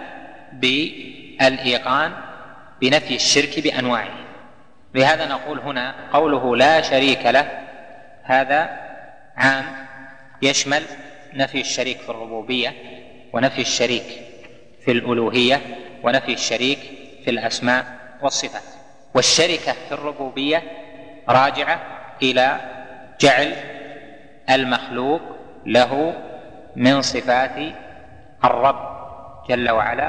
بالإيقان بنفي الشرك بأنواعه. لهذا نقول هنا قوله لا شريك له هذا عام يشمل نفي الشريك في الربوبية، ونفي الشريك في الألوهية، ونفي الشريك في الأسماء والصفات. والشركة في الربوبية راجعة إلى جعل المخلوق له من صفات الرب جل وعلا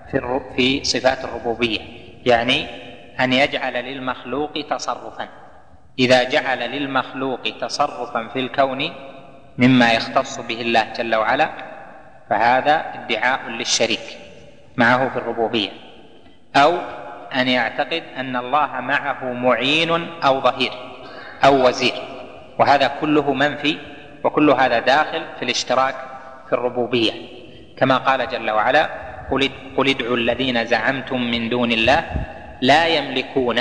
في صفات الربوبية، يعني أن يجعل للمخلوق تصرفا. إذا جعل للمخلوق تصرفا في الكون مما يختص به الله جل وعلا فهذا ادعاء للشريك معه في الربوبية، أو أن يعتقد أن الله معه معين أو ظهير أو وزير، وهذا كله منفي، وكل هذا داخل في الاشتراك في الربوبية، كما قال جل وعلا قل ادعوا الذين زعمتم من دون الله لا يملكون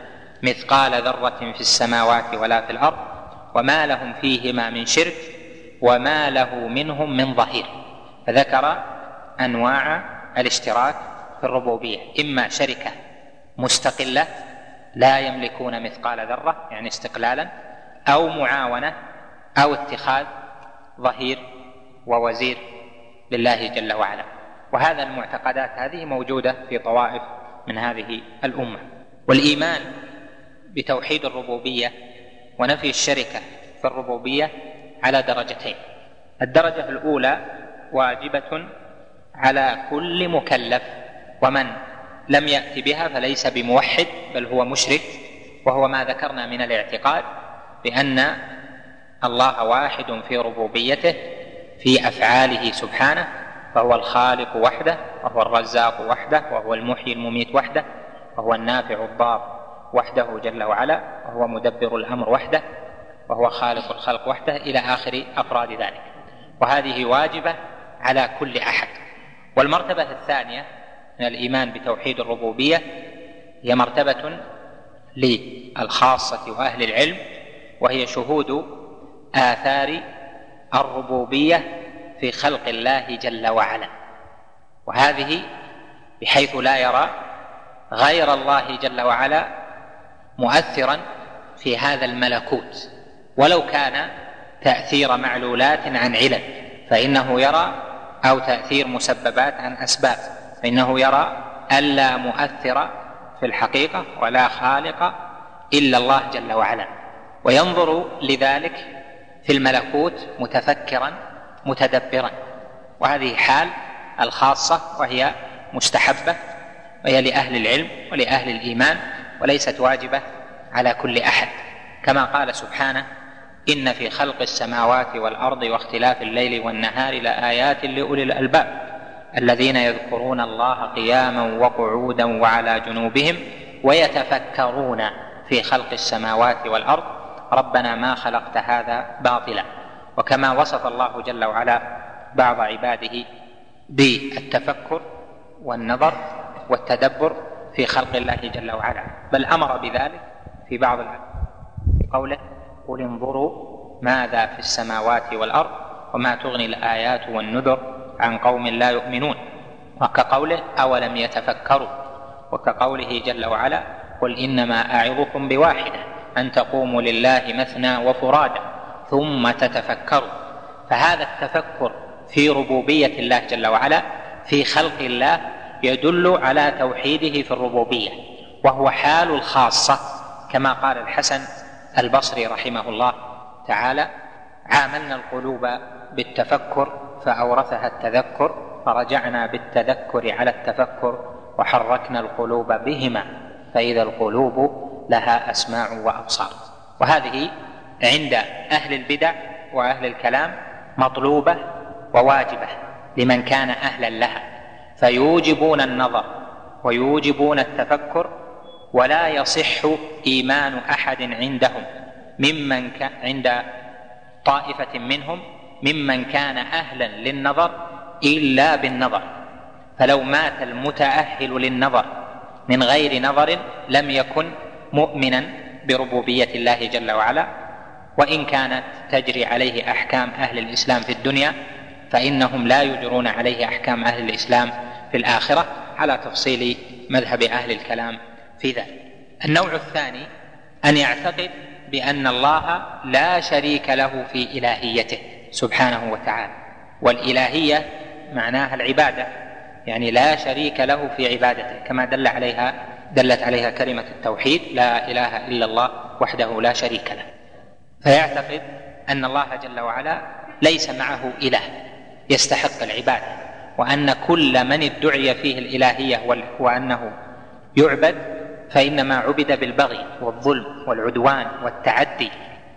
مثقال ذرة في السماوات ولا في الأرض وما لهم فيهما من شرك وما له منهم من ظهير. فذكر أنواع الاشتراك في الربوبية، إما شركة مستقلة لا يملكون مثقال ذرة يعني استقلالا، أو معاونة، أو اتخاذ ظهير ووزير لله جل وعلا. وهذا المعتقدات هذه موجودة في طوائف من هذه الأمة. والإيمان بتوحيد الربوبية ونفي الشركة في الربوبية على درجتين. الدرجة الأولى واجبة على كل مكلف، ومن لم يأت بها فليس بموحد بل هو مشرك، وهو ما ذكرنا من الاعتقاد بأن الله واحد في ربوبيته في أفعاله سبحانه، فهو الخالق وحده، وهو الرزاق وحده، وهو المحيي المميت وحده، وهو النافع الضار وحده جل وعلا، وهو مدبر الأمر وحده، وهو خالق الخلق وحده، إلى آخر أفراد ذلك. وهذه واجبة على كل أحد. والمرتبة الثانية من الإيمان بتوحيد الربوبية هي مرتبة للخاصة وأهل العلم، وهي شهود آثار الربوبية في خلق الله جل وعلا، وهذه بحيث لا يرى غير الله جل وعلا مؤثرا في هذا الملكوت، ولو كان تأثير معلولات عن علل فإنه يرى، أو تأثير مسببات عن أسباب فإنه يرى ألا مؤثر في الحقيقة ولا خالق إلا الله جل وعلا، وينظر لذلك في الملكوت متفكرا متدبرا. وهذه حال الخاصة وهي مستحبة، وهي لأهل العلم ولأهل الإيمان، وليست واجبة على كل أحد، كما قال سبحانه إن في خلق السماوات والأرض واختلاف الليل والنهار لآيات لأولي الألباب الذين يذكرون الله قياما وقعودا وعلى جنوبهم ويتفكرون في خلق السماوات والأرض ربنا ما خلقت هذا باطلا. وكما وصف الله جل وعلا بعض عباده بالتفكر والنظر والتدبر في خلق الله جل وعلا، بل أمر بذلك في بعض الآيات بقوله قل انظروا ماذا في السماوات والأرض وما تغني الآيات والنذر عن قوم لا يؤمنون، وكقوله أولم يتفكروا، وكقوله جل وعلا قل إنما أعظكم بواحدة أن تقوموا لله مثنى وفرادا ثم تتفكروا. فهذا التفكر في ربوبية الله جل وعلا في خلق الله يدل على توحيده في الربوبية، وهو حال الخاصة، كما قال الحسن البصري رحمه الله تعالى عاملنا القلوب بالتفكر فأورثها التذكر، فرجعنا بالتذكر على التفكر وحركنا القلوب بهما فإذا القلوب لها أسماع وأبصار. وهذه عند أهل البدع وأهل الكلام مطلوبة وواجبة لمن كان أهلا لها، فيوجبون النظر ويوجبون التفكر، ولا يصح إيمان أحد عندهم ممن كان عند طائفة منهم ممن كان أهلا للنظر إلا بالنظر، فلو مات المتأهل للنظر من غير نظر لم يكن مؤمنا بربوبية الله جل وعلا، وإن كانت تجري عليه أحكام أهل الإسلام في الدنيا فإنهم لا يجرون عليه أحكام أهل الإسلام في الآخرة، على تفصيل مذهب أهل الكلام في ذلك. النوع الثاني أن يعتقد بأن الله لا شريك له في إلهيته سبحانه وتعالى، والإلهية معناها العبادة، يعني لا شريك له في عبادته، كما دل عليها دلت عليها كلمة التوحيد لا إله إلا الله وحده لا شريك له. فيعتقد أن الله جل وعلا ليس معه إله يستحق العبادة، وأن كل من ادعي فيه الإلهية وأنه يعبد فإنما عبد بالبغي والظلم والعدوان والتعدي،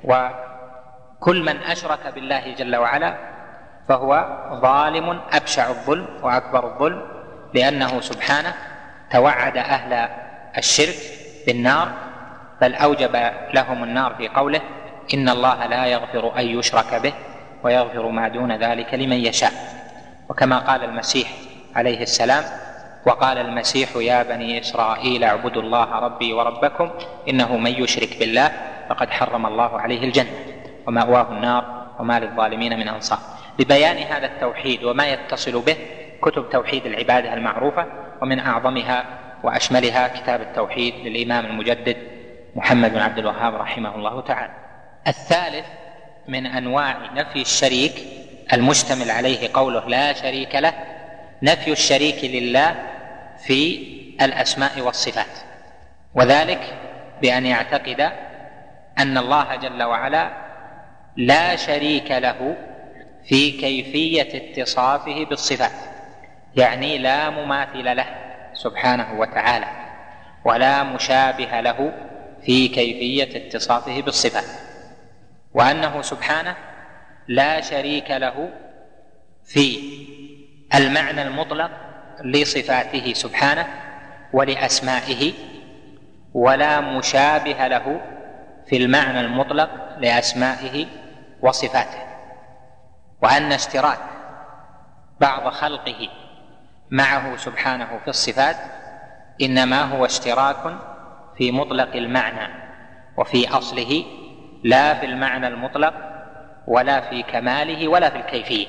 وكل من أشرك بالله جل وعلا فهو ظالم أبشع الظلم وأكبر الظلم، لأنه سبحانه توعد أهل الشرك بالنار، بل أوجب لهم النار في قوله إن الله لا يغفر أن يشرك به ويغفر ما دون ذلك لمن يشاء. وكما قال المسيح عليه السلام وقال المسيح يا بني إسرائيل اعبدوا الله ربي وربكم إنه من يشرك بالله فقد حرم الله عليه الجنة ومأواه النار وما للظالمين من أنصار. ببيان هذا التوحيد وما يتصل به كتب توحيد العبادة المعروفة، ومن أعظمها وأشملها كتاب التوحيد للإمام المجدد محمد بن عبد الوهاب رحمه الله تعالى. الثالث من أنواع نفي الشريك المشتمل عليه قوله لا شريك له نفي الشريك لله في الأسماء والصفات، وذلك بأن يعتقد أن الله جل وعلا لا شريك له في كيفية اتصافه بالصفات، يعني لا مماثل له سبحانه وتعالى ولا مشابه له في كيفية اتصافه بالصفات، وأنه سبحانه لا شريك له في المعنى المطلق لصفاته سبحانه ولأسمائه، ولا مشابه له في المعنى المطلق لأسمائه وصفاته، وأن اشتراك بعض خلقه معه سبحانه في الصفات إنما هو اشتراك في مطلق المعنى وفي أصله، لا في المعنى المطلق ولا في كماله ولا في الكيفية.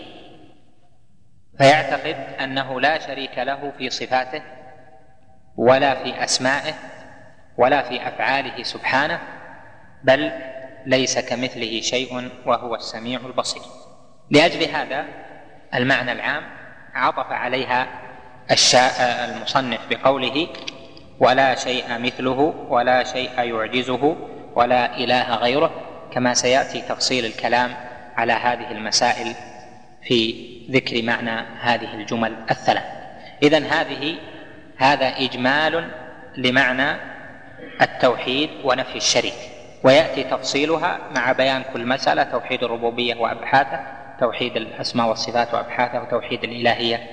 فيعتقد أنه لا شريك له في صفاته ولا في أسمائه ولا في أفعاله سبحانه، بل ليس كمثله شيء وهو السميع البصير. لأجل هذا المعنى العام عطف عليها المصنف بقوله ولا شيء مثله ولا شيء يعجزه ولا إله غيره، كما سيأتي تفصيل الكلام على هذه المسائل في ذكر معنى هذه الجمل الثلاث. إذن هذه هذا إجمال لمعنى التوحيد ونفي الشريك، ويأتي تفصيلها مع بيان كل مسألة: توحيد الربوبية وأبحاثه، توحيد الأسماء والصفات وأبحاثه، وتوحيد الإلهية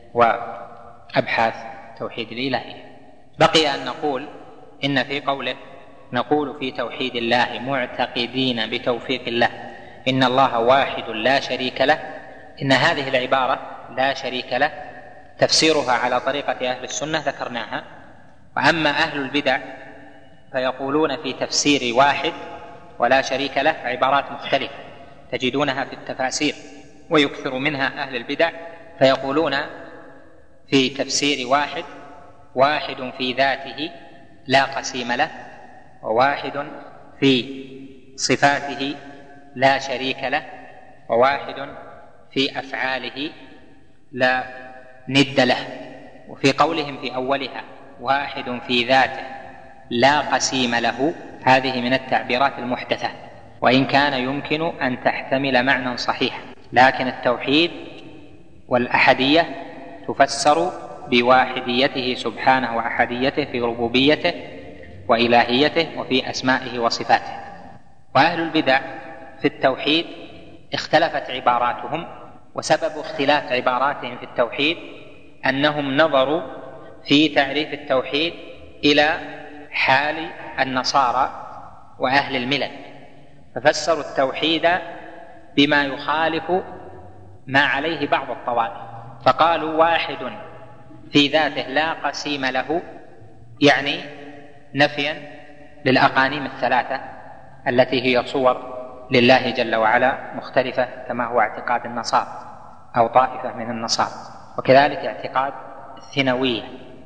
وأبحاث توحيد الإلهية. بقي أن نقول إن في قوله نقول في توحيد الله معتقدين بتوفيق الله إن الله واحد لا شريك له، إن هذه العبارة لا شريك له تفسيرها على طريقة أهل السنة ذكرناها. وأما أهل البدع فيقولون في تفسير واحد ولا شريك له عبارات مختلفة تجدونها في التفاسير ويكثر منها أهل البدع، فيقولون في تفسير واحد: واحد في ذاته لا قسيم له، وواحد في صفاته لا شريك له، وواحد في أفعاله لا ند له. وفي قولهم في أولها واحد في ذاته لا قسيم له، هذه من التعبيرات المحدثة، وإن كان يمكن أن تحتمل معنى صحيح، لكن التوحيد والأحدية تفسر بواحديته سبحانه وأحديته في ربوبيته وإلهيته وفي أسمائه وصفاته. وأهل البدع في التوحيد اختلفت عباراتهم، وسبب اختلاف عباراتهم في التوحيد أنهم نظروا في تعريف التوحيد إلى حال النصارى وأهل الملل، ففسروا التوحيد بما يخالف ما عليه بعض الطوائف، فقالوا واحد في ذاته لا قسيم له، يعني نفيا للأقانيم الثلاثة التي هي صور لله جل وعلا مختلفة كما هو اعتقاد النصارى أو طائفة من النصارى، وكذلك اعتقاد الثنوية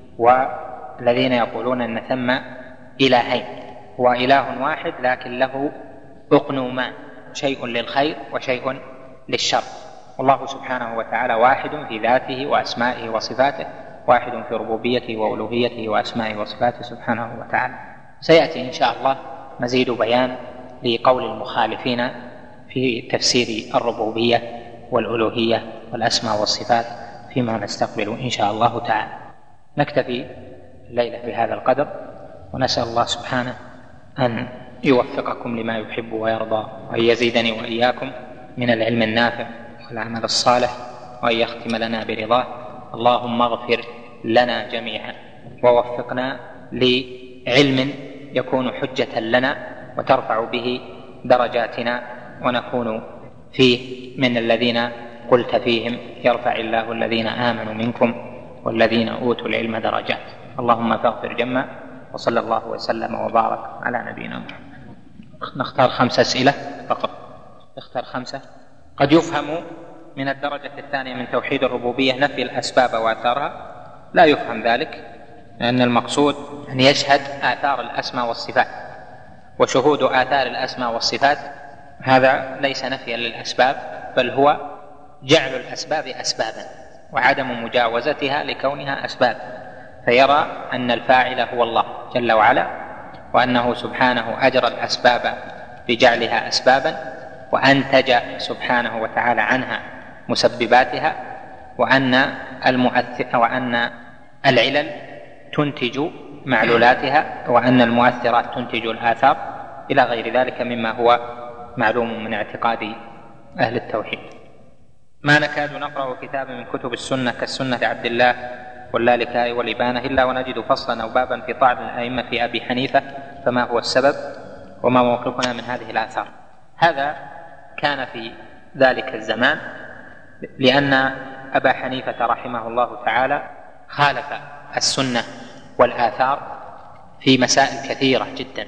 والذين يقولون أن ثم إلهين، هو إله واحد لكن له أقنومان، شيء للخير وشيء للشر. والله سبحانه وتعالى واحد في ذاته وأسمائه وصفاته، واحد في ربوبيته وألوهيته وأسمائه وصفاته سبحانه وتعالى. سيأتي إن شاء الله مزيد بيان لقول المخالفين في تفسير الربوبية والألوهية والأسماء والصفات فيما نستقبل إن شاء الله تعالى. نكتفي الليلة بهذا القدر، ونسأل الله سبحانه أن يوفقكم لما يحب ويرضى، وأن يزيدني وإياكم من العلم النافع والعمل الصالح، وأن يختم لنا برضاه. اللهم اغفر لنا جميعا، ووفقنا لعلم يكون حجة لنا وترفع به درجاتنا، ونكون فيه من الذين قلت فيهم يرفع الله الذين آمنوا منكم والذين أوتوا العلم درجات. اللهم فاغفر جمّا، وصلى الله وسلم وبارك على نبينا محمد. نختار خمس أسئلة فقط، نختار خمسة. قد يفهم من الدرجة الثانية من توحيد الربوبية نفي الأسباب وآثارها، لا يفهم ذلك، لأن المقصود أن يشهد آثار الأسماء والصفات، وشهود آثار الأسماء والصفات هذا ليس نفيا للأسباب، بل هو جعل الأسباب أسبابا وعدم مجاوزتها لكونها أسباب، فيرى أن الفاعل هو الله جل وعلا، وأنه سبحانه أجرى الأسباب بجعلها أسبابا، وأنتج سبحانه وتعالى عنها مسبباتها، وأن المؤثر وأن العلل تنتج معلولاتها، وأن المؤثرات تنتج الآثار، إلى غير ذلك مما هو معلوم من اعتقاد أهل التوحيد. ما نكاد نقرأ كتابا من كتب السنة كالسنة عبد الله واللالكائي والإبانة إلا ونجد فصلا أو بابا في طعن الأئمة في أبي حنيفة، فما هو السبب وما موقفنا من هذه الآثار؟ هذا كان في ذلك الزمان لأن أبا حنيفة رحمه الله تعالى خالف السنة والآثار في مسائل كثيرة جدا،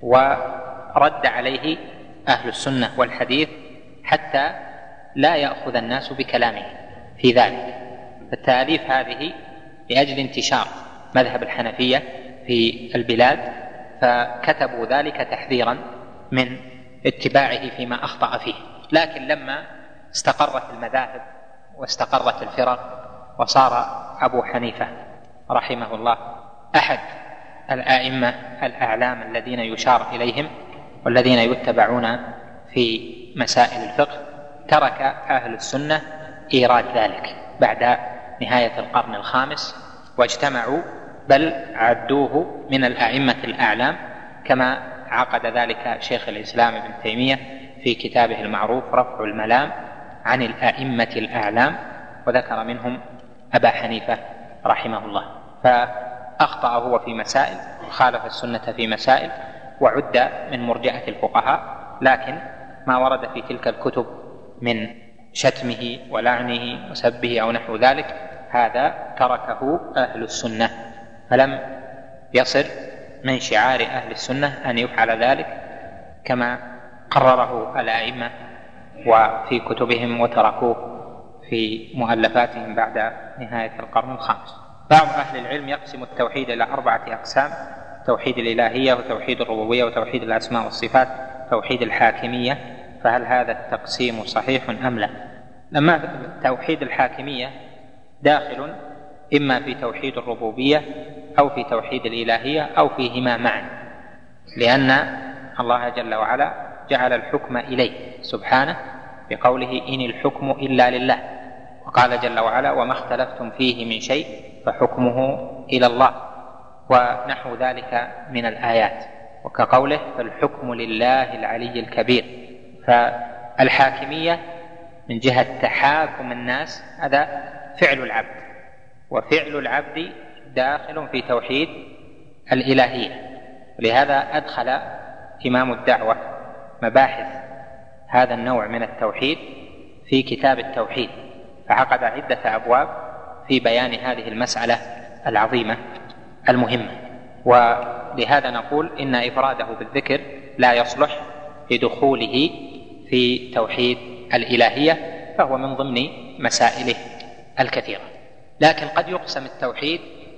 ورد عليه أهل السنة والحديث حتى لا يأخذ الناس بكلامه في ذلك. فالتأليف هذه لأجل انتشار مذهب الحنفية في البلاد، فكتبوا ذلك تحذيرا من اتباعه فيما أخطأ فيه. لكن لما استقرت المذاهب واستقرت الفرق وصار أبو حنيفة رحمه الله أحد الآئمة الأعلام الذين يشار إليهم والذين يتبعون في مسائل الفقه، ترك أهل السنة إيراد ذلك بعد نهاية القرن الخامس، واجتمعوا بل عدوه من الأئمة الأعلام، كما عقد ذلك شيخ الإسلام ابن تيمية في كتابه المعروف رفع الملام عن الأئمة الأعلام، وذكر منهم أبا حنيفة رحمه الله. فأخطأ هو في مسائل وخالف السنة في مسائل، وعد من مرجئة الفقهاء، لكن ما ورد في تلك الكتب من شتمه ولعنه وسبه أو نحو ذلك هذا تركه أهل السنة، فلم يصر من شعار أهل السنة أن يفعل ذلك كما قرره الأئمة وفي كتبهم وتركوه في مؤلفاتهم بعد نهاية القرن الخامس. بعض أهل العلم يقسم التوحيد إلى أربعة أقسام: توحيد الإلهية، وتوحيد الربوبية، وتوحيد الأسماء والصفات، توحيد الحاكمية. فهل هذا التقسيم صحيح أم لا؟ لما توحيد الحاكمية داخل إما في توحيد الربوبية أو في توحيد الإلهية أو فيهما معا، لأن الله جل وعلا جعل الحكم إليه سبحانه بقوله: إن الحكم إلا لله، وقال جل وعلا: وما اختلفتم فيه من شيء فحكمه إلى الله، ونحو ذلك من الآيات، وكقوله: فالحكم لله العلي الكبير. فالحاكمية من جهة تحاكم الناس هذا فعل العبد، وفعل العبد داخل في توحيد الإلهية، ولهذا أدخل إمام الدعوة مباحث هذا النوع من التوحيد في كتاب التوحيد، فعقد عدة أبواب في بيان هذه المسألة العظيمة المهمة. ولهذا نقول إن إفراده بالذكر لا يصلح لدخوله في توحيد الإلهية، فهو من ضمن مسائله الكثيرة. لكن قد يقسم التوحيد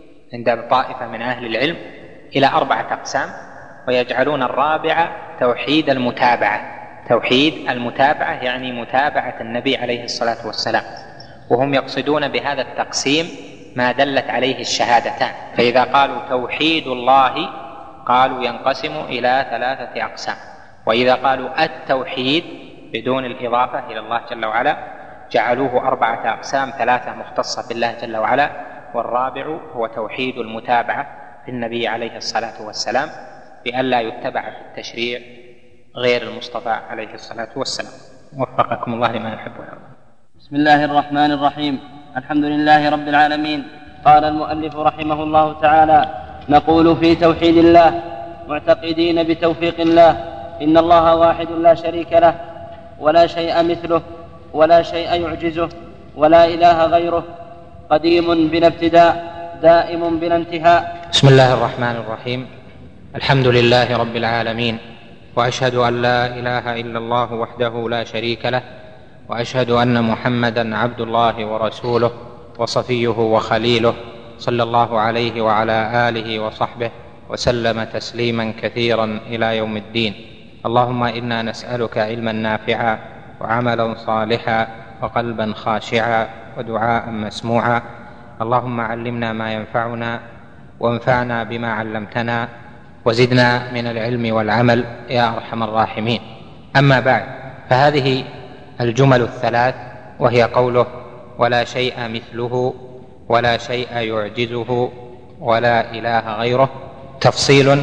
عند طائفة من أهل العلم إلى أربعة أقسام، ويجعلون الرابعة توحيد المتابعة. توحيد المتابعة يعني متابعة النبي عليه الصلاة والسلام، وهم يقصدون بهذا التقسيم ما دلت عليه الشهادتان. فإذا قالوا توحيد الله قالوا ينقسم إلى ثلاثة أقسام، وإذا قالوا التوحيد بدون الإضافة إلى الله جل وعلا جعلوه أربعة أقسام: ثلاثة مختصة بالله جل وعلا، والرابع هو توحيد المتابعة للنبي عليه الصلاة والسلام بألا يتبع في التشريع غير المصطفى عليه الصلاة والسلام. وفقكم الله لما يحب ويرضى. بسم الله الرحمن الرحيم. الحمد لله رب العالمين. قال المؤلف رحمه الله تعالى: نقول في توحيد الله معتقدين بتوفيق الله إن الله واحد لا شريك له، ولا شيء مثله، ولا شيء يعجزه، ولا إله غيره، قديم بلا ابتداء، دائم بلا انتهاء. بسم الله الرحمن الرحيم. الحمد لله رب العالمين، وأشهد أن لا إله إلا الله وحده لا شريك له، وأشهد أن محمدا عبد الله ورسوله وصفيه وخليله، صلى الله عليه وعلى آله وصحبه وسلم تسليما كثيرا إلى يوم الدين. اللهم إنا نسألك علما نافعا وعملا صالحا وقلبا خاشعا ودعاء مسموعا. اللهم علمنا ما ينفعنا وانفعنا بما علمتنا وزدنا من العلم والعمل يا أرحم الراحمين. أما بعد، فهذه الجمل الثلاث، وهي قوله: ولا شيء مثله، ولا شيء يعجزه، ولا إله غيره، تفصيل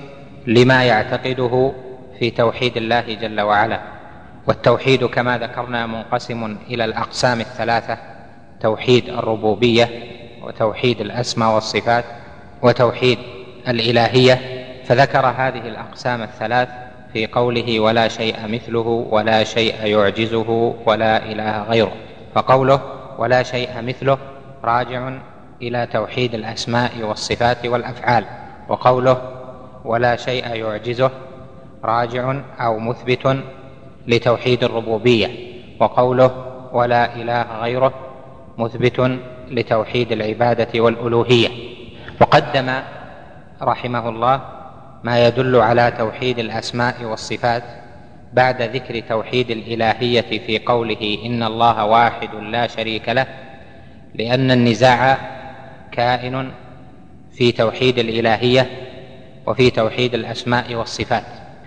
لما يعتقده في توحيد الله جل وعلا. والتوحيد كما ذكرنا منقسم إلى الأقسام الثلاثة: توحيد الربوبية، وتوحيد الأسماء والصفات، وتوحيد الإلهية. فذكر هذه الأقسام الثلاث في قوله: ولا شيء مثله، ولا شيء يعجزه، ولا إله غيره. فقوله ولا شيء مثله راجع إلى توحيد الأسماء والصفات والأفعال، وقوله ولا شيء يعجزه راجع أو مثبت لتوحيد الربوبية، وقوله ولا إله غيره مثبت لتوحيد العبادة والألوهية. وقدم رحمه الله ما يدل على توحيد الأسماء والصفات بعد ذكر توحيد الإلهية في قوله إن الله واحد لا شريك له، لأن النزاع كائن في توحيد الإلهية وفي توحيد الأسماء والصفات.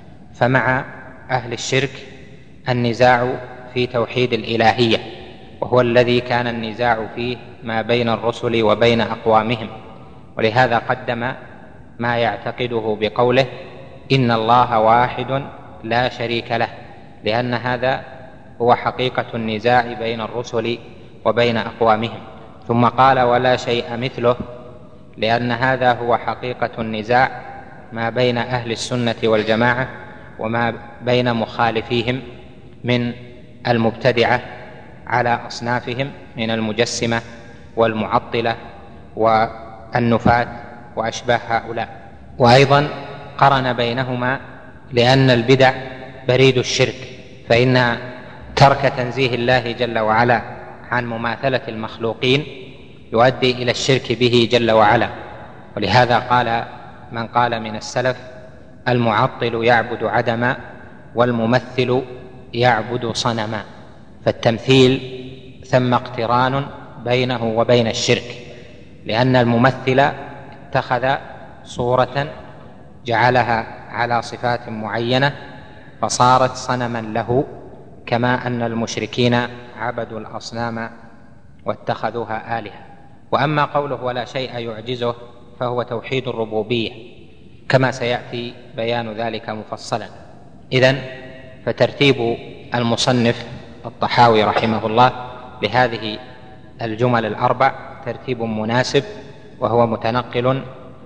فمع أهل الشرك النزاع في توحيد الإلهية، وهو الذي كان النزاع فيه ما بين الرسل وبين أقوامهم، ولهذا قدم ما يعتقده بقوله إن الله واحد لا شريك له، لأن هذا هو حقيقة النزاع بين الرسل وبين أقوامهم. ثم قال ولا شيء مثله، لأن هذا هو حقيقة النزاع ما بين أهل السنة والجماعة وما بين مخالفيهم من المبتدعة على أصنافهم من المجسمة والمعطلة والنفاة وأشباه هؤلاء. وأيضا قرن بينهما لأن البدع بريد الشرك، فإن ترك تنزيه الله جل وعلا عن مماثلة المخلوقين يؤدي إلى الشرك به جل وعلا. ولهذا قال من قال من السلف: المعطل يعبد عدما والممثل يعبد صنما. فالتمثيل ثم اقتران بينه وبين الشرك، لأن الممثل اتخذ صورة جعلها على صفات معينة فصارت صنما له، كما أن المشركين عبدوا الأصنام واتخذوها آلهة. وأما قوله ولا شيء يعجزه فهو توحيد الربوبية، كما سيأتي بيان ذلك مفصلا. إذن فترتيب المصنف الطحاوي رحمه الله لهذه الجمل الأربع ترتيب مناسب، وهو متنقل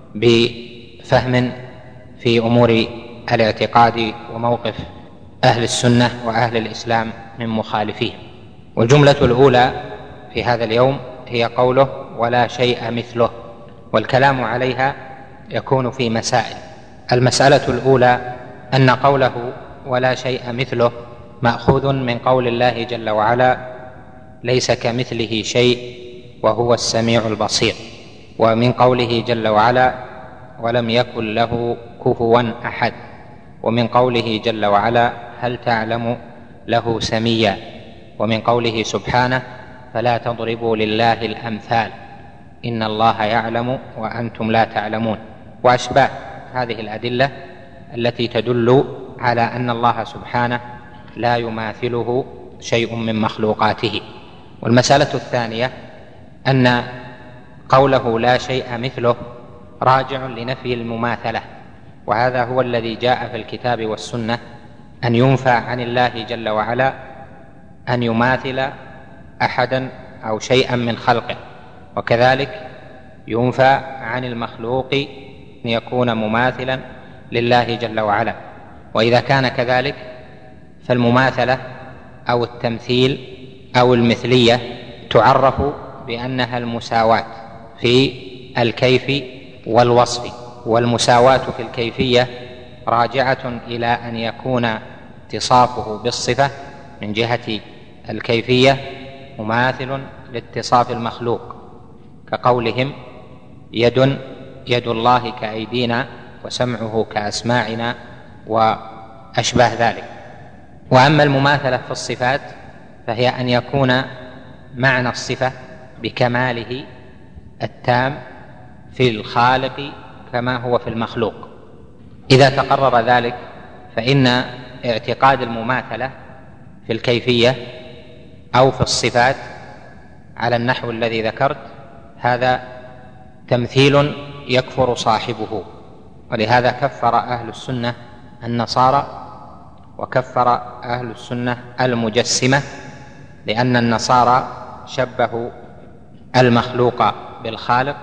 بفهم في أمور الاعتقاد وموقف أهل السنة وأهل الإسلام من مخالفيه. والجملة الأولى في هذا اليوم هي قوله ولا شيء مثله، والكلام عليها يكون في مسائل. المسألة الأولى أن قوله ولا شيء مثله مأخوذ من قول الله جل وعلا: ليس كمثله شيء وهو السميع البصير، ومن قوله جل وعلا: ولم يكن له كفوا أحد، ومن قوله جل وعلا: هل تعلم له سميا، ومن قوله سبحانه: فلا تضربوا لله الأمثال إن الله يعلم وأنتم لا تعلمون، وأشباه هذه الأدلة التي تدل على أن الله سبحانه لا يماثله شيء من مخلوقاته. والمسألة الثانية أن قوله لا شيء مثله راجع لنفي المماثلة، وهذا هو الذي جاء في الكتاب والسنة، أن ينفى عن الله جل وعلا أن يماثل أحدا أو شيئا من خلقه، وكذلك ينفى عن المخلوق أن يكون مماثلا لله جل وعلا. وإذا كان كذلك فالمماثلة أو التمثيل أو المثلية تعرف بأنها المساواة في الكيف والوصف، والمساواة في الكيفية راجعة إلى أن يكون اتصافه بالصفة من جهة الكيفية مماثل لاتصاف المخلوق، كقولهم يد يد الله كأيدينا وسمعه كأسماعنا وأشباه ذلك. وأما المماثلة في الصفات فهي أن يكون معنى الصفة بكماله التام في الخالق كما هو في المخلوق. إذا تقرر ذلك فإن اعتقاد المماثلة في الكيفية أو في الصفات على النحو الذي ذكرت هذا تمثيل يكفر صاحبه. ولهذا كفر أهل السنة النصارى وكفر أهل السنة المجسمة، لأن النصارى شبهوا المخلوق بالخالق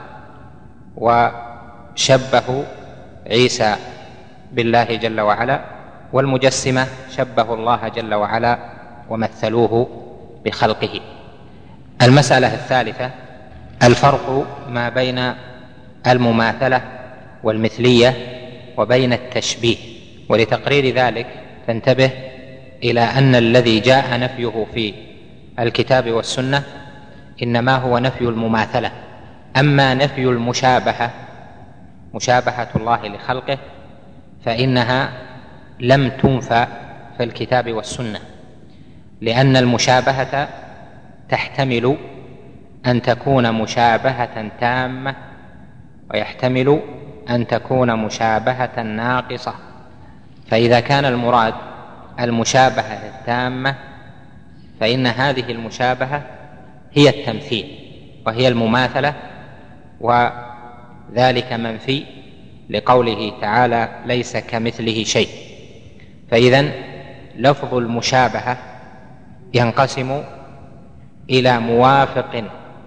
وشبهوا عيسى بالله جل وعلا، والمجسمة شبهوا الله جل وعلا ومثلوه بخلقه. المسألة الثالثة الفرق ما بين المماثلة والمثلية وبين التشبيه. ولتقرير ذلك تنتبه إلى أن الذي جاء نفيه في الكتاب والسنة إنما هو نفي المماثلة. أما نفي المشابهة، مشابهة الله لخلقه، فإنها لم تنفى في الكتاب والسنة، لأن المشابهة تحتمل أن تكون مشابهة تامة ويحتمل أن تكون مشابهة ناقصة. فإذا كان المراد المشابهة التامة فإن هذه المشابهة هي التمثيل وهي المماثلة، وذلك منفي لقوله تعالى ليس كمثله شيء. فإذن لفظ المشابهة ينقسم إلى موافق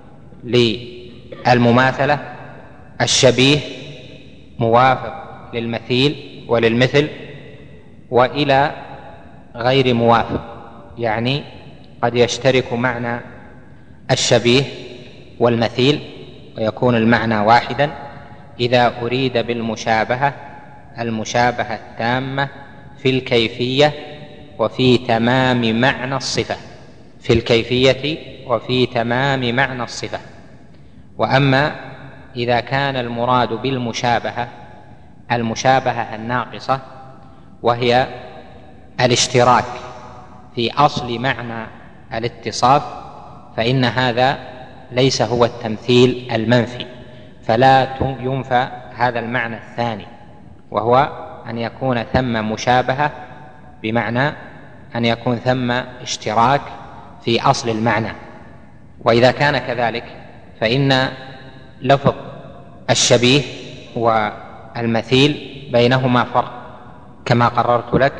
للمماثلة، الشبيه موافق للمثيل وللمثل، وإلى غير موافق، يعني قد يشترك معنى الشبيه والمثيل، ويكون المعنى واحدا إذا أريد بالمشابهة المشابهة التامة في الكيفية وفي تمام معنى الصفة، في الكيفية وفي تمام معنى الصفة. وأما إذا كان المراد بالمشابهة المشابهة الناقصة، وهي الاشتراك في أصل معنى الاتصاف، فإن هذا ليس هو التمثيل المنفي، فلا ينفى هذا المعنى الثاني، وهو أن يكون ثم مشابهة بمعنى أن يكون ثم اشتراك في أصل المعنى. وإذا كان كذلك فإن لفظ الشبيه والمثيل بينهما فرق كما قررت لك،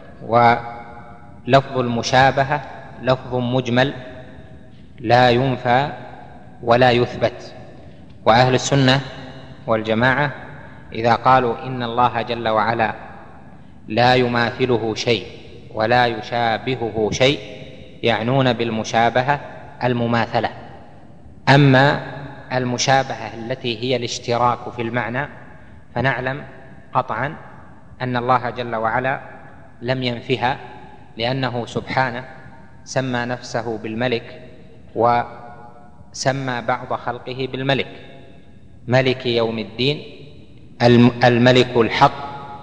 ولفظ المشابهة لفظ مجمل لا ينفى ولا يثبت. وأهل السنة والجماعة إذا قالوا إن الله جل وعلا لا يماثله شيء ولا يشابهه شيء يعنون بالمشابهة المماثلة. أما المشابهة التي هي الاشتراك في المعنى فنعلم قطعا أن الله جل وعلا لم ينفها، لأنه سبحانه سمى نفسه بالملك وسمى بعض خلقه بالملك، ملك يوم الدين الملك الحق،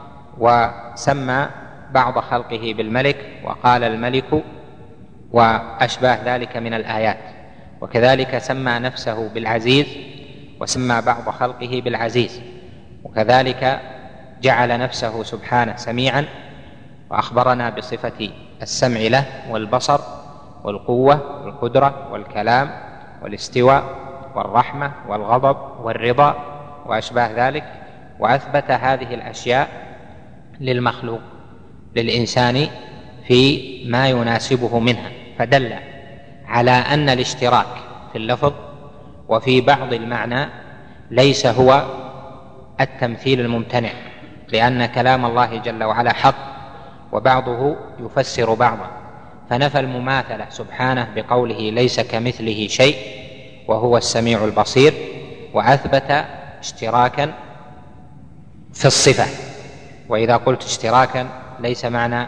وسمى بعض خلقه بالملك وقال الملك وأشباه ذلك من الآيات. وكذلك سمى نفسه بالعزيز وسمى بعض خلقه بالعزيز، وكذلك جعل نفسه سبحانه سميعا وأخبرنا بصفة السمع له والبصر والقوة والقدرة والكلام والاستواء والرحمة والغضب والرضا وأشباه ذلك، وأثبت هذه الأشياء للمخلوق للإنسان في ما يناسبه منها، فدل على أن الاشتراك في اللفظ وفي بعض المعنى ليس هو التمثيل الممتنع، لأن كلام الله جل وعلا حق وبعضه يفسر بعضا، فنفى المماثلة سبحانه بقوله ليس كمثله شيء وهو السميع البصير، وأثبت اشتراكا في الصفة. وإذا قلت اشتراكا ليس معنى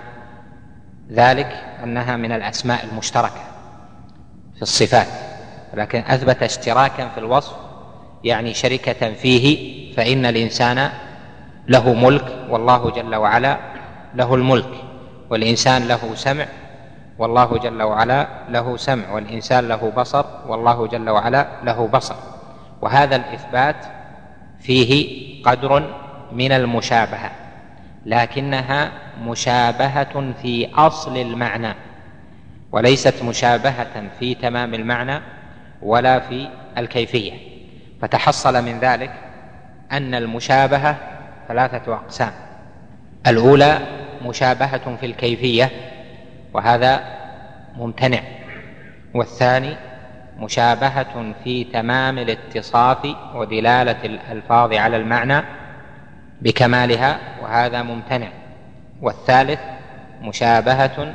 ذلك أنها من الأسماء المشتركة في الصفات، لكن أثبت اشتراكا في الوصف، يعني شركة فيه، فإن الإنسان له ملك والله جل وعلا له الملك، والإنسان له سمع والله جل وعلا له سمع، والإنسان له بصر والله جل وعلا له بصر. وهذا الإثبات فيه قدر من المشابهة، لكنها مشابهة في أصل المعنى وليست مشابهة في تمام المعنى ولا في الكيفية. فتحصل من ذلك أن المشابهة ثلاثة أقسام: الأولى مشابهة في الكيفية وهذا ممتنع، والثاني مشابهة في تمام الاتصاف ودلالة الألفاظ على المعنى بكمالها وهذا ممتنع، والثالث مشابهة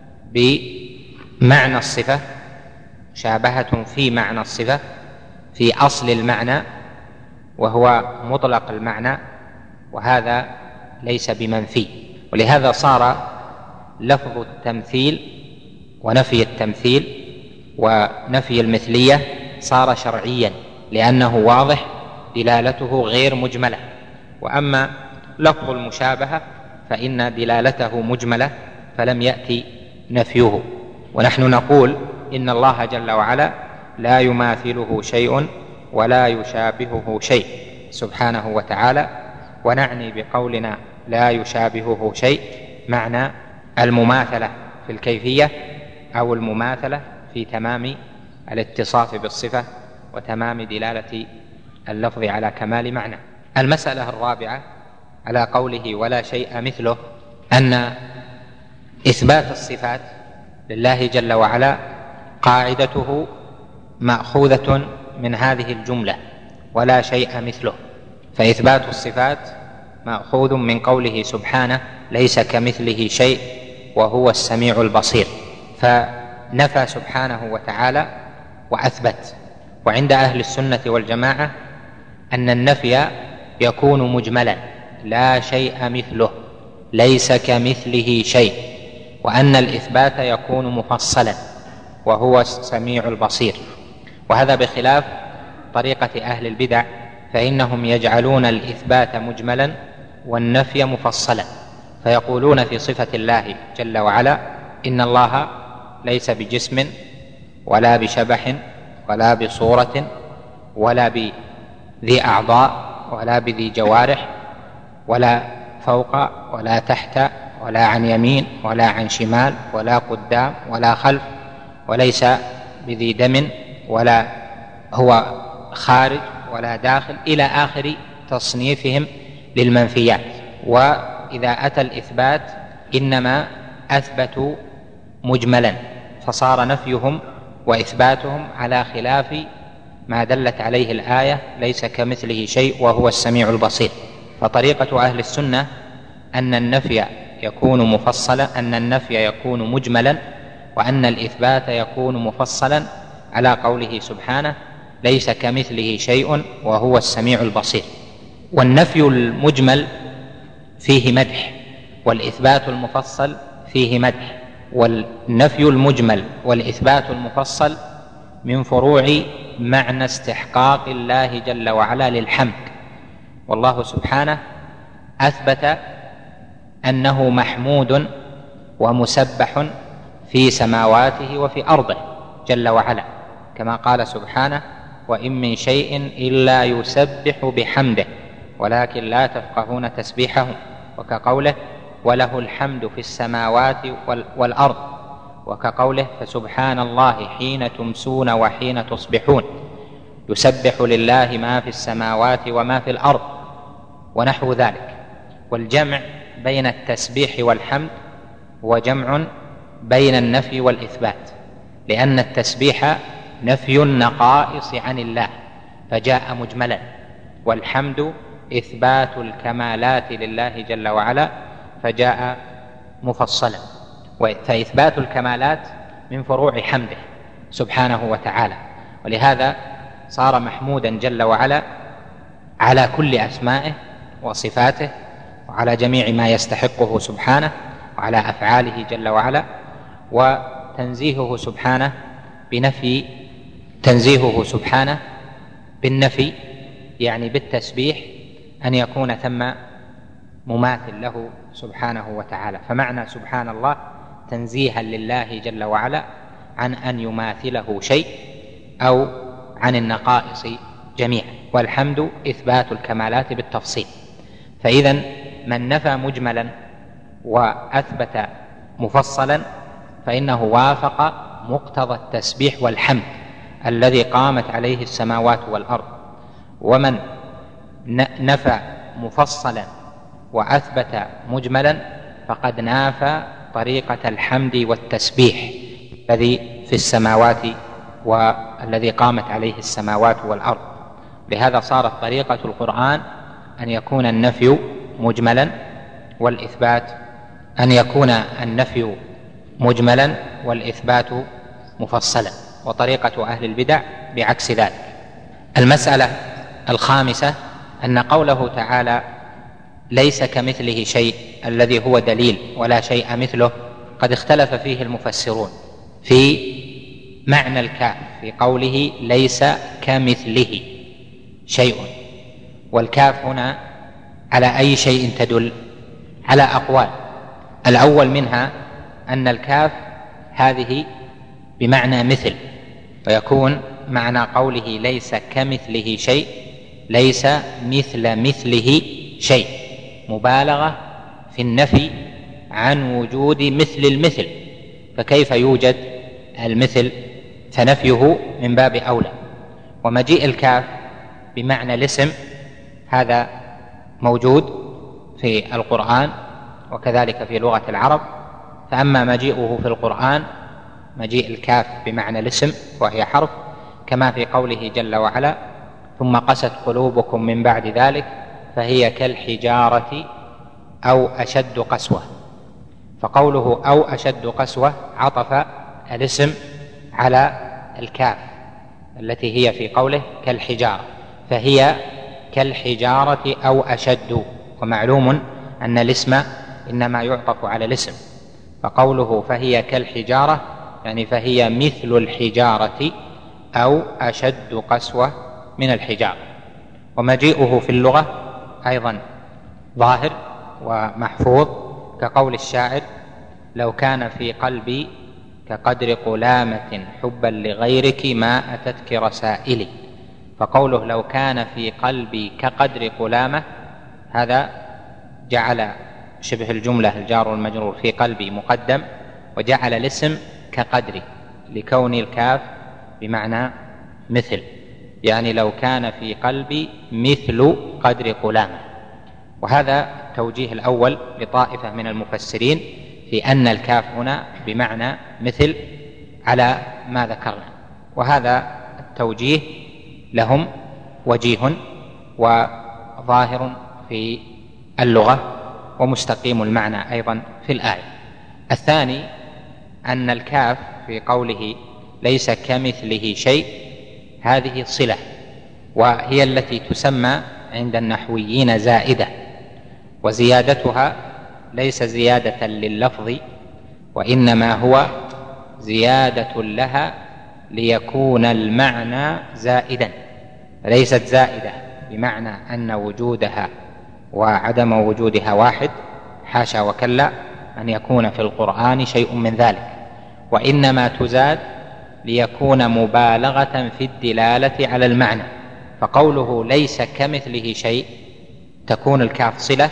بمعنى الصفة، مشابهة في معنى الصفة في أصل المعنى وهو مطلق المعنى، وهذا ليس بمنفي. ولهذا صار لفظ التمثيل ونفي التمثيل ونفي المثلية صار شرعيا، لأنه واضح دلالته غير مجملة. وأما لفظ المشابهة فإن دلالته مجملة فلم يأتي نفيه. ونحن نقول إن الله جل وعلا لا يماثله شيء ولا يشابهه شيء سبحانه وتعالى، ونعني بقولنا لا يشابهه شيء معنى المماثلة في الكيفية أو المماثلة في تمام الاتصاف بالصفة وتمام دلالة اللفظ على كمال معنى. المسألة الرابعة على قوله ولا شيء مثله، أن إثبات الصفات لله جل وعلا قاعدته مأخوذة من هذه الجملة ولا شيء مثله، فإثبات الصفات مأخوذ من قوله سبحانه ليس كمثله شيء وهو السميع البصير، فنفى سبحانه وتعالى وأثبت. وعند أهل السنة والجماعة أن النفي يكون مجملا، لا شيء مثله، ليس كمثله شيء، وأن الإثبات يكون مفصلا وهو السميع البصير. وهذا بخلاف طريقة أهل البدع، فإنهم يجعلون الإثبات مجملا والنفي مفصلا، فيقولون في صفة الله جل وعلا: إن الله ليس بجسم ولا بشبح ولا بصورة ولا بذي أعضاء ولا بذي جوارح، ولا فوق ولا تحت ولا عن يمين ولا عن شمال ولا قدام ولا خلف، وليس بذي دم ولا هو خارج ولا داخل، إلى آخر تصنيفهم للمنفيات. وإذا أتى الإثبات إنما أثبتوا مجملا، فصار نفيهم وإثباتهم على خلاف ما دلت عليه الآية: ليس كمثله شيء وهو السميع البصير. فطريقة أهل السنة أن النفي يكون مفصلا، أن النفي يكون مجملا، وأن الإثبات يكون مفصلا، على قوله سبحانه: ليس كمثله شيء وهو السميع البصير. والنفي المجمل فيه مدح، والإثبات المفصل فيه مدح. والنفي المجمل والإثبات المفصل من فروع معنى استحقاق الله جل وعلا للحمد، والله سبحانه أثبت أنه محمود ومسبح في سماواته وفي أرضه جل وعلا، كما قال سبحانه: وإن من شيء إلا يسبح بحمده ولكن لا تفقهون تسبيحهم، وكقوله: وله الحمد في السماوات والأرض، وكقوله: فسبحان الله حين تمسون وحين تصبحون، يسبح لله ما في السماوات وما في الأرض، ونحو ذلك. والجمع بين التسبيح والحمد هو جمع بين النفي والإثبات، لأن التسبيح نفي النقائص عن الله فجاء مجملا، والحمد إثبات الكمالات لله جل وعلا فجاء مفصلا. فإثبات الكمالات من فروع حمده سبحانه وتعالى، ولهذا صار محمودا جل وعلا على كل أسمائه وصفاته، وعلى جميع ما يستحقه سبحانه، وعلى أفعاله جل وعلا. وتنزيهه سبحانه بنفي تنزيهه سبحانه بالنفي يعني بالتسبيح أن يكون ثم مماثل له سبحانه وتعالى. فمعنى سبحان الله تنزيها لله جل وعلا عن أن يماثله شيء أو عن النقائص جميعا، والحمد إثبات الكمالات بالتفصيل. فإذن من نفى مجملا وأثبت مفصلا فإنه وافق مقتضى التسبيح والحمد الذي قامت عليه السماوات والأرض. ومن نفى مفصلا وأثبت مجملا فقد نافى طريقة الحمد والتسبيح الذي في السماوات والذي قامت عليه السماوات والأرض. لهذا صارت طريقة القرآن أن يكون النفي مجملا والإثبات أن يكون النفي مجملا والإثبات مفصلا، وطريقة أهل البدع بعكس ذلك. المسألة الخامسة أن قوله تعالى ليس كمثله شيء الذي هو دليل ولا شيء مثله قد اختلف فيه المفسرون في معنى الكاف في قوله ليس كمثله شيء. والكاف هنا على أي شيء تدل؟ على أقوال. الأول منها أن الكاف هذه بمعنى مثل، ويكون معنى قوله ليس كمثله شيء ليس مثل مثله شيء، مبالغة في النفي عن وجود مثل المثل، فكيف يوجد المثل؟ فنفيه من باب أولى. ومجيء الكاف بمعنى الاسم هذا موجود في القرآن وكذلك في لغة العرب. فأما مجيئه في القرآن مجيء الكاف بمعنى الاسم وهي حرف، كما في قوله جل وعلا ثم قست قلوبكم من بعد ذلك فهي كالحجارة أو أشد قسوة. فقوله أو أشد قسوة عطف الاسم على الكاف التي هي في قوله كالحجارة، فهي كالحجارة أو أشد. ومعلوم أن الاسم إنما يعطف على الاسم، فقوله فهي كالحجارة يعني فهي مثل الحجارة أو أشد قسوة من الحجارة. ومجيئه في اللغة أيضا ظاهر ومحفوظ، كقول الشاعر لو كان في قلبي كقدر قلامة حبا لغيرك ما أتتك رسائلي. فقوله لو كان في قلبي كقدر قلامة، هذا جعل شبه الجملة الجار والمجرور في قلبي مقدم، وجعل الاسم كقدر لكون الكاف بمعنى مثل، يعني لو كان في قلبي مثل قدر قلامة. وهذا التوجيه الأول لطائفة من المفسرين في أن الكاف هنا بمعنى مثل على ما ذكرنا، وهذا التوجيه لهم وجيه وظاهر في اللغة ومستقيم المعنى أيضا في الآية. الثاني أن الكاف في قوله ليس كمثله شيء هذه صلة، وهي التي تسمى عند النحويين زائدة، وزيادتها ليس زيادة لللفظ وإنما هو زيادة لها ليكون المعنى زائدا، ليست زائدة بمعنى أن وجودها وعدم وجودها واحد، حاشا وكلا أن يكون في القرآن شيء من ذلك، وإنما تزاد ليكون مبالغة في الدلالة على المعنى. فقوله ليس كمثله شيء تكون الكاف صلة،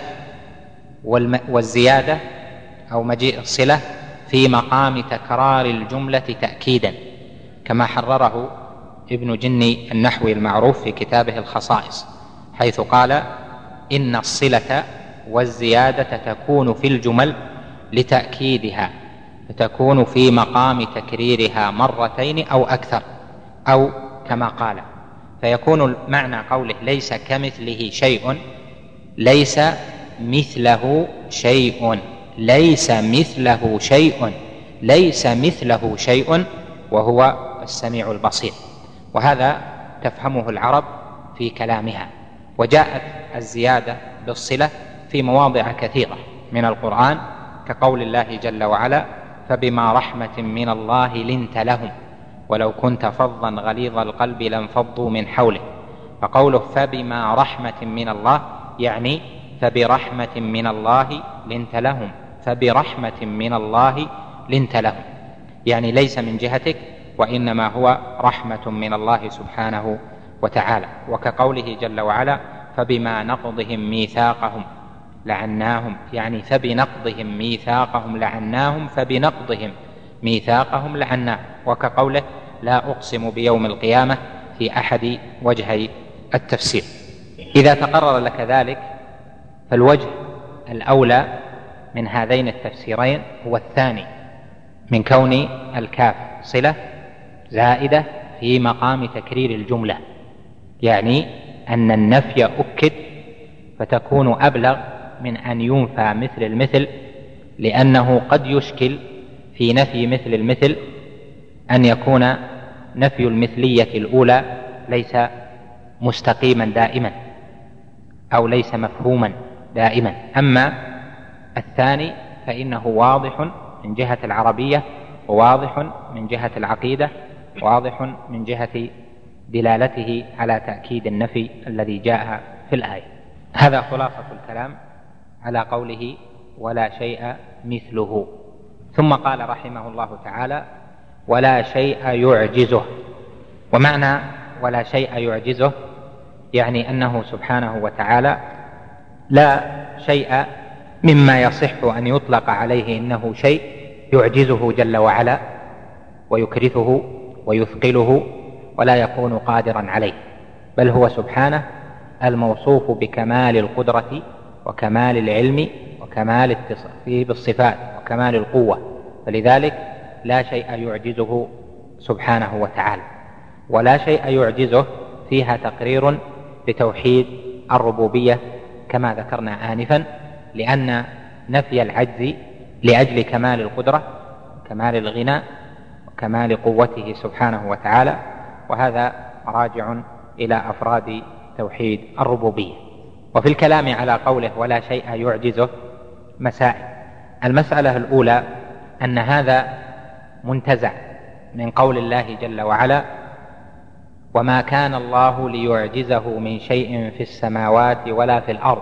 والزيادة أو مجيء الصلة في مقام تكرار الجملة تأكيدا، كما حرره ابن جني النحوي المعروف في كتابه الخصائص، حيث قال إن الصلة والزيادة تكون في الجمل لتأكيدها، فتكون في مقام تكريرها مرتين أو أكثر، أو كما قال، فيكون معنى قوله ليس كمثله شيء ليس مثله شيء، ليس مثله شيء، ليس مثله شيء وهو السميع البصير. وهذا تفهمه العرب في كلامها. وجاءت الزيادة بالصلة في مواضع كثيرة من القرآن، كقول الله جل وعلا فبما رحمة من الله لنت لهم ولو كنت فظا غليظ القلب لانفضوا من حولك. فقوله فبما رحمة من الله يعني فبرحمة من الله لنت لهم، فبرحمة من الله لنت لهم، يعني ليس من جهتك وإنما هو رحمة من الله سبحانه وتعالى. وكقوله جل وعلا فبما نقضهم ميثاقهم لعناهم، يعني فبنقضهم ميثاقهم لعناهم، فبنقضهم ميثاقهم لعناهم. وكقوله لا أقسم بيوم القيامة في أحد وجهي التفسير. إذا تقرر لك ذلك فالوجه الأولى من هذين التفسيرين هو الثاني، من كون الكاف صلة زائدة في مقام تكرير الجملة، يعني أن النفي أكد فتكون أبلغ من أن ينفى مثل المثل، لأنه قد يشكل في نفي مثل المثل أن يكون نفي المثلية الأولى ليس مستقيما دائما أو ليس مفهوما دائما، أما الثاني فإنه واضح من جهة العربية وواضح من جهة العقيدة، واضح من جهة دلالته على تأكيد النفي الذي جاء في الآية. هذا خلاصة الكلام على قوله ولا شيء مثله. ثم قال رحمه الله تعالى ولا شيء يعجزه. ومعنى ولا شيء يعجزه يعني أنه سبحانه وتعالى لا شيء مما يصح أن يطلق عليه إنه شيء يعجزه جل وعلا ويكرثه ويثقله ولا يكون قادرا عليه، بل هو سبحانه الموصوف بكمال القدرة وكمال العلم وكمال التصريف بالصفات وكمال القوة، فلذلك لا شيء يعجزه سبحانه وتعالى. ولا شيء يعجزه فيها تقرير لتوحيد الربوبية كما ذكرنا آنفا، لأن نفي العجز لأجل كمال القدرة وكمال الغنى وكمال قوته سبحانه وتعالى وهذا راجع إلى أفراد توحيد الربوبية. وفي الكلام على قوله ولا شيء يعجزه مسائل. المسألة الأولى أن هذا منتزع من قول الله جل وعلا وما كان الله ليعجزه من شيء في السماوات ولا في الأرض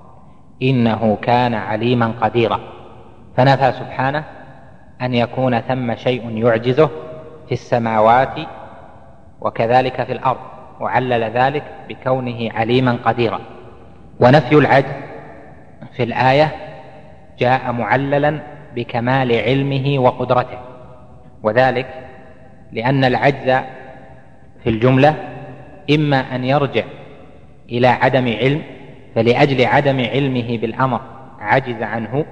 إنه كان عليما قديرا، فنفى سبحانه أن يكون ثم شيء يعجزه في السماوات وكذلك في الأرض، وعلل ذلك بكونه عليما قديرا. ونفي العجز في الآية جاء معللا بكمال علمه وقدرته، وذلك لأن العجز في الجملة إما أن يرجع إلى عدم علم فلأجل عدم علمه بالأمر عجز عنه،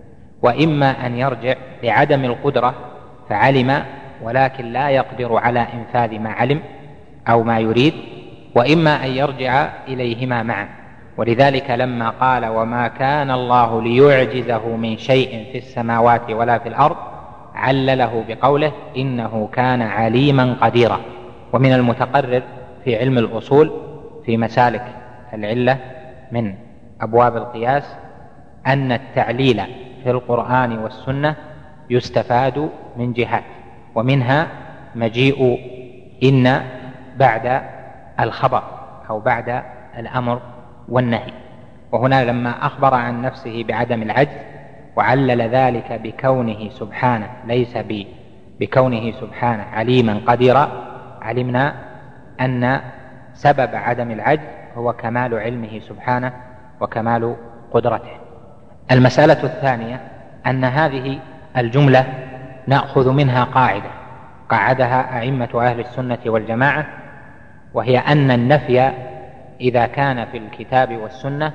وإما أن يرجع لعدم القدرة فعلم ولكن لا يقدر على إنفاذ ما علم أو ما يريد، وإما أن يرجع إليهما معا. ولذلك لما قال وما كان الله ليعجزه من شيء في السماوات ولا في الأرض علله بقوله إنه كان عليما قديرا. ومن المتقرر في علم الأصول في مسالك العلة من أبواب القياس أن التعليل في القرآن والسنة يستفاد من جهات، ومنها مجيء إن بعد الخبر أو بعد الأمر والنهي. وهنا لما أخبر عن نفسه بعدم العجز وعلل ذلك بكونه سبحانه ليس بكونه سبحانه عليما قديرا، علمنا أن سبب عدم العجز هو كمال علمه سبحانه وكمال قدرته. المسألة الثانية أن هذه الجملة نأخذ منها قاعدة قعدها أئمة أهل السنة والجماعة، وهي أن النفي إذا كان في الكتاب والسنة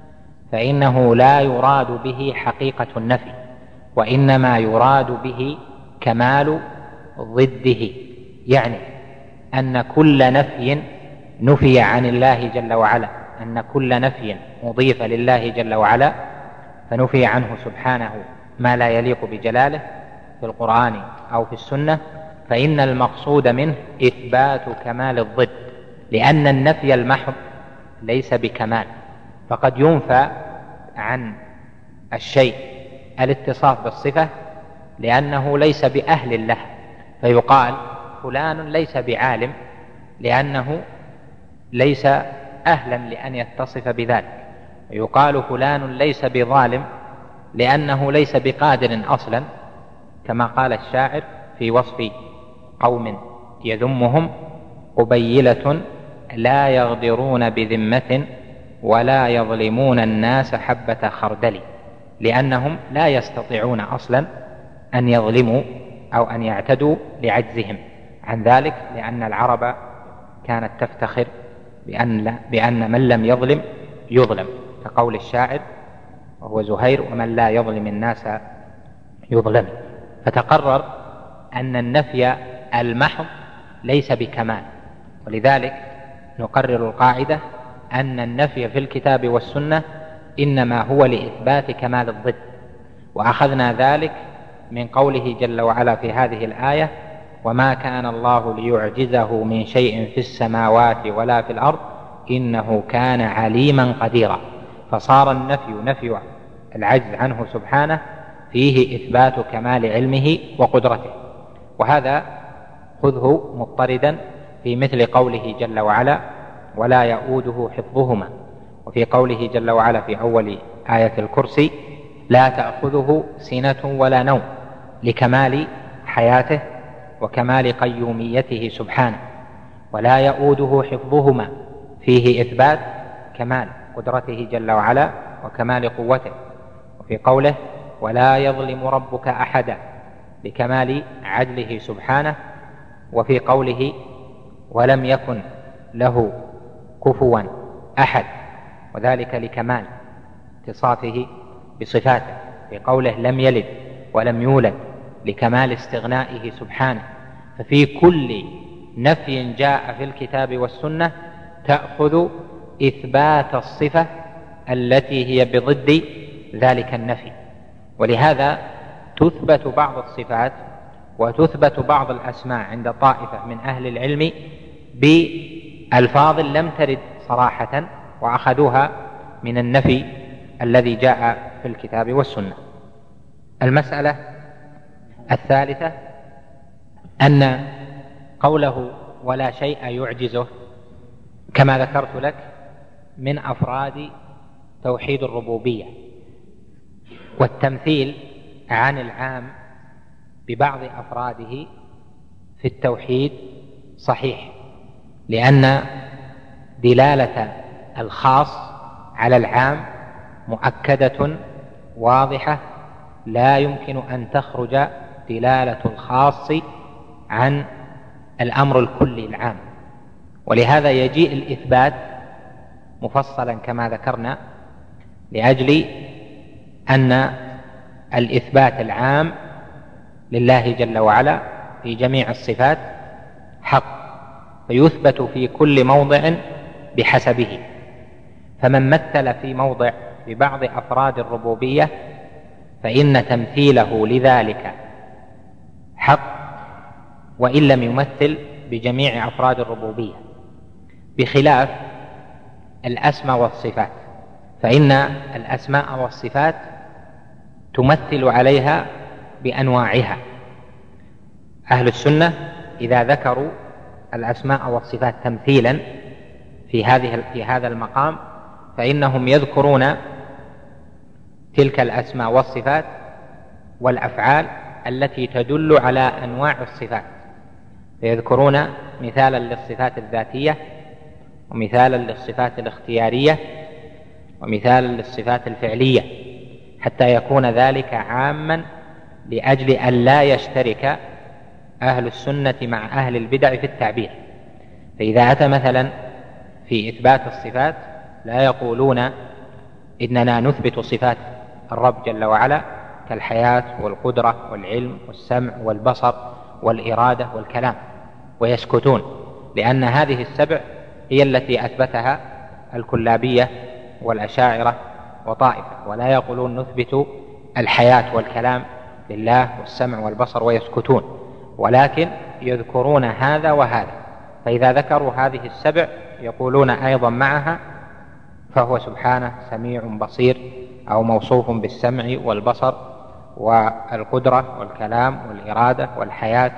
فإنه لا يراد به حقيقة النفي، وإنما يراد به كمال ضده. يعني أن كل نفي نفي عن الله جل وعلا، أن كل نفي أضيف لله جل وعلا فنفي عنه سبحانه ما لا يليق بجلاله في القرآن أو في السنة، فإن المقصود منه إثبات كمال الضد، لأن النفي المحض ليس بكمال. فقد ينفى عن الشيء الاتصاف بالصفة لأنه ليس بأهل له، فيقال فلان ليس بعالم لأنه ليس أهلا لأن يتصف بذلك، ويقال فلان ليس بظالم لأنه ليس بقادر أصلا، كما قال الشاعر في وصف قوم يذمهم قبيلة لا يغدرون بذمة ولا يظلمون الناس حبة خردل، لأنهم لا يستطيعون أصلا أن يظلموا أو أن يعتدوا لعجزهم عن ذلك، لأن العرب كانت تفتخر بأن, بأن من لم يظلم يظلم، كقول الشاعر وهو زهير ومن لا يظلم الناس يظلم. فتقرر أن النفي المحض ليس بكمال، ولذلك نقرر القاعدة أن النفي في الكتاب والسنة إنما هو لإثبات كمال الضد. وأخذنا ذلك من قوله جل وعلا في هذه الآية وما كان الله ليعجزه من شيء في السماوات ولا في الأرض إنه كان عليما قديرا، فصار النفي نفي العجز عنه سبحانه فيه إثبات كمال علمه وقدرته. وهذا خذه مضطردا في مثل قوله جل وعلا ولا يؤوده حفظهما، وفي قوله جل وعلا في أول آية الكرسي لا تأخذه سنة ولا نوم، لكمال حياته وكمال قيوميته سبحانه. ولا يؤوده حفظهما فيه إثبات كمال قدرته جل وعلا وكمال قوته. وفي قوله ولا يظلم ربك أحدا لكمال عدله سبحانه. وفي قوله ولم يكن له كفوا أحد، وذلك لكمال اتصافه بصفاته. في قوله لم يلد ولم يولد لكمال استغنائه سبحانه. ففي كل نفي جاء في الكتاب والسنة تأخذ إثبات الصفة التي هي بضد ذلك النفي. ولهذا تثبت بعض الصفات وتثبت بعض الأسماء عند طائفة من أهل العلم بألفاظ لم ترد صراحة وأخذوها من النفي الذي جاء في الكتاب والسنة. المسألة الثالثة أن قوله ولا شيء يعجزه كما ذكرت لك من أفراد توحيد الربوبية، والتمثيل عن العام ببعض أفراده في التوحيد صحيح، لأن دلالة الخاص على العام مؤكدة واضحة، لا يمكن أن تخرج دلالة الخاص عن الأمر الكلي العام، ولهذا يجيء الإثبات مفصلا كما ذكرنا لأجل أن الإثبات العام لله جل وعلا في جميع الصفات حق، فيثبت في كل موضع بحسبه. فمن مثل في موضع ببعض أفراد الربوبية فإن تمثيله لذلك حق وإن لم يمثل بجميع أفراد الربوبية، بخلاف الأسماء والصفات، فإن الأسماء والصفات تمثل عليها بأنواعها. أهل السنة إذا ذكروا الأسماء والصفات تمثيلا في هذه في هذا المقام فإنهم يذكرون تلك الأسماء والصفات والأفعال التي تدل على أنواع الصفات، فيذكرون مثالا للصفات الذاتية، ومثالا للصفات الاختيارية، ومثالا للصفات الفعلية، حتى يكون ذلك عاما لأجل أن لا يشترك أهل السنة مع أهل البدع في التعبير. فإذا أتى مثلا في إثبات الصفات لا يقولون إننا نثبت صفات الرب جل وعلا كالحياة والقدرة والعلم والسمع والبصر والإرادة والكلام ويسكتون، لأن هذه السبع هي التي أثبتها الكلابية والأشاعرة وطائفة، ولا يقولون نثبت الحياة والكلام لله والسمع والبصر ويسكتون، ولكن يذكرون هذا وهذا. فإذا ذكروا هذه السبع يقولون أيضا معها فهو سبحانه سميع بصير، أو موصوف بالسمع والبصر والقدرة والكلام والإرادة والحياة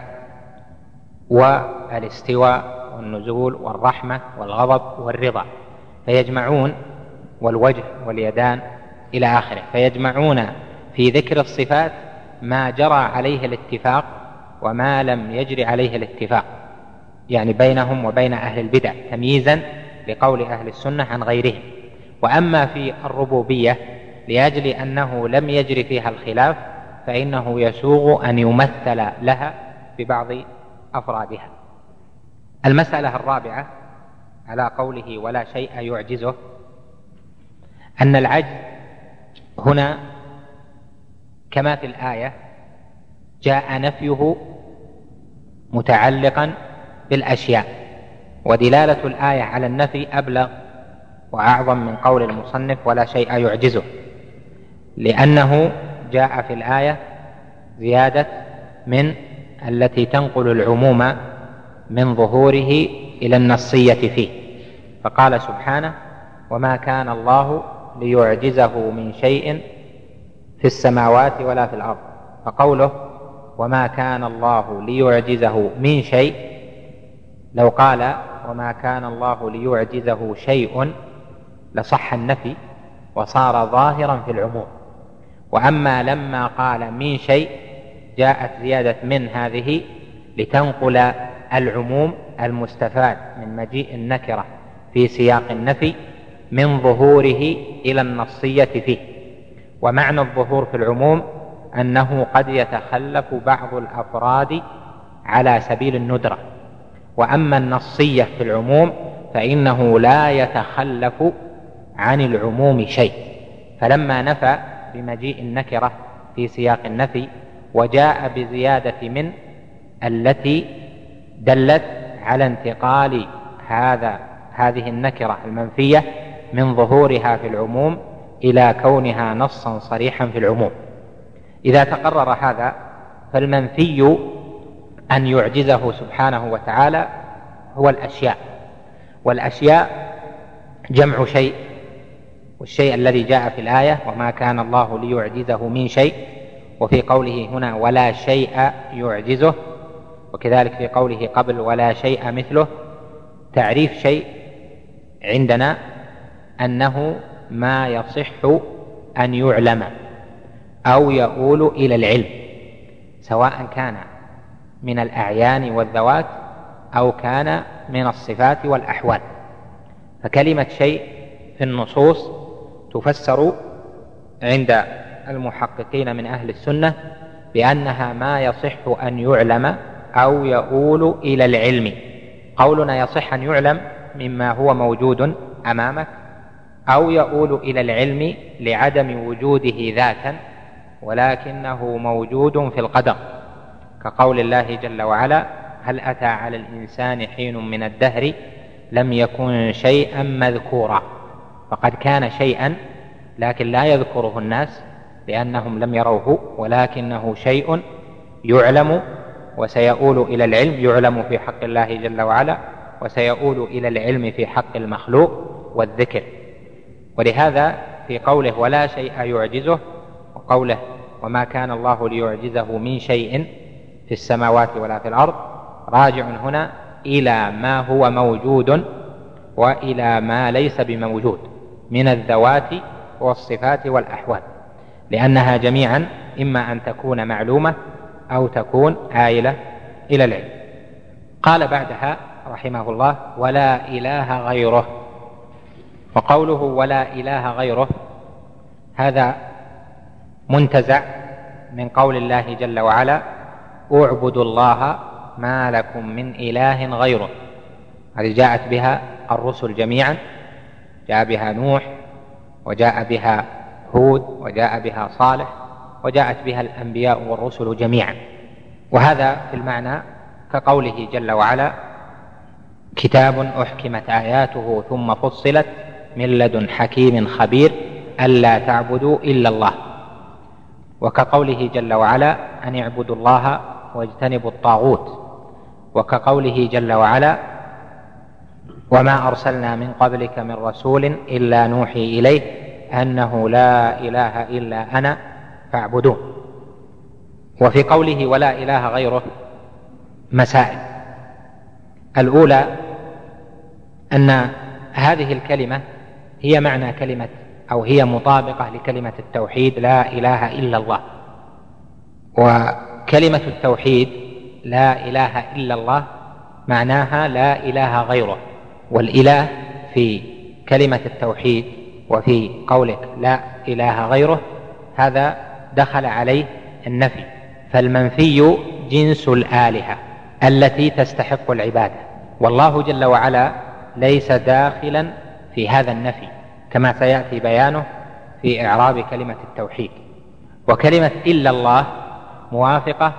والاستواء والنزول والرحمة والغضب والرضا، فيجمعون والوجه واليدان إلى آخره، فيجمعون في ذكر الصفات ما جرى عليه الاتفاق وما لم يجري عليه الاتفاق، يعني بينهم وبين أهل البدع، تمييزا لقول أهل السنة عن غيرهم. وأما في الربوبية لأجل أنه لم يجري فيها الخلاف فإنه يسوغ أن يمثل لها ببعض أفرادها. المسألة الرابعة على قوله ولا شيء يعجزه، أن العجز هنا كما في الآية جاء نفيه متعلقا بالأشياء، ودلالة الآية على النفي أبلغ وأعظم من قول المصنف ولا شيء يعجزه، لأنه جاء في الآية زيادة من التي تنقل العموم من ظهوره إلى النصية فيه، فقال سبحانه وما كان الله ليعجزه من شيء في السماوات ولا في الأرض، فقوله وما كان الله ليعجزه من شيء، لو قال وما كان الله ليعجزه شيء لصح النفي وصار ظاهرا في العموم. وأما لما قال من شيء جاءت زيادة من هذه لتنقل العموم المستفاد من مجيء النكرة في سياق النفي من ظهوره إلى النصية فيه. ومعنى الظهور في العموم أنه قد يتخلف بعض الأفراد على سبيل الندرة، وأما النصية في العموم فإنه لا يتخلف عن العموم شيء. فلما نفى بمجيء النكرة في سياق النفي وجاء بزيادة من التي دلت على انتقال هذا هذه النكرة المنفية من ظهورها في العموم إلى كونها نصا صريحا في العموم. إذا تقرر هذا فالمنفي أن يعجزه سبحانه وتعالى هو الأشياء، والأشياء جمع شيء، والشيء الذي جاء في الآية وما كان الله ليعجزه من شيء، وفي قوله هنا ولا شيء يعجزه، وكذلك في قوله قبل ولا شيء مثله. تعريف شيء عندنا أنه ما يصح أن يعلم أو يؤول إلى العلم، سواء كان من الأعيان والذوات أو كان من الصفات والأحوال. فكلمة شيء في النصوص تفسر عند المحققين من أهل السنة بأنها ما يصح أن يعلم أو يؤول إلى العلم. قولنا يصح أن يعلم مما هو موجود أمامك، أو يؤول إلى العلم لعدم وجوده ذاتا ولكنه موجود في القدر، كقول الله جل وعلا هل أتى على الإنسان حين من الدهر لم يكن شيئا مذكورا. فقد كان شيئا لكن لا يذكره الناس لأنهم لم يروه، ولكنه شيء يعلم وسيؤول إلى العلم، يعلم في حق الله جل وعلا وسيؤول إلى العلم في حق المخلوق والذكر. ولهذا في قوله ولا شيء يعجزه وقوله وما كان الله ليعجزه من شيء في السماوات ولا في الأرض راجع هنا إلى ما هو موجود وإلى ما ليس بموجود من الذوات والصفات والأحوال، لأنها جميعا إما أن تكون معلومة أو تكون آيلة إلى العلم. قال بعدها رحمه الله ولا إله غيره. وقوله ولا إله غيره هذا منتزع من قول الله جل وعلا اعبدوا الله ما لكم من إله غيره. هذه جاءت بها الرسل جميعا، جاء بها نوح وجاء بها هود وجاء بها صالح وجاءت بها الأنبياء والرسل جميعا. وهذا في المعنى كقوله جل وعلا كتاب أحكمت آياته ثم فصلت من لدن حكيم خبير ألا تعبدوا إلا الله، وكقوله جل وعلا أن اعبدوا الله واجتنبوا الطاغوت، وكقوله جل وعلا وما أرسلنا من قبلك من رسول إلا نوحي إليه أنه لا إله إلا أنا فاعبدون. وفي قوله ولا إله غيره مسائل. الأولى أن هذه الكلمة هي معنى كلمة أو هي مطابقة لكلمة التوحيد لا إله إلا الله. وكلمة التوحيد لا إله إلا الله معناها لا إله غيره، والإله في كلمة التوحيد وفي قولك لا إله غيره هذا دخل عليه النفي، فالمنفي جنس الآلهة التي تستحق العبادة، والله جل وعلا ليس داخلا في هذا النفي كما سيأتي بيانه في إعراب كلمة التوحيد. وكلمة إلا الله موافقة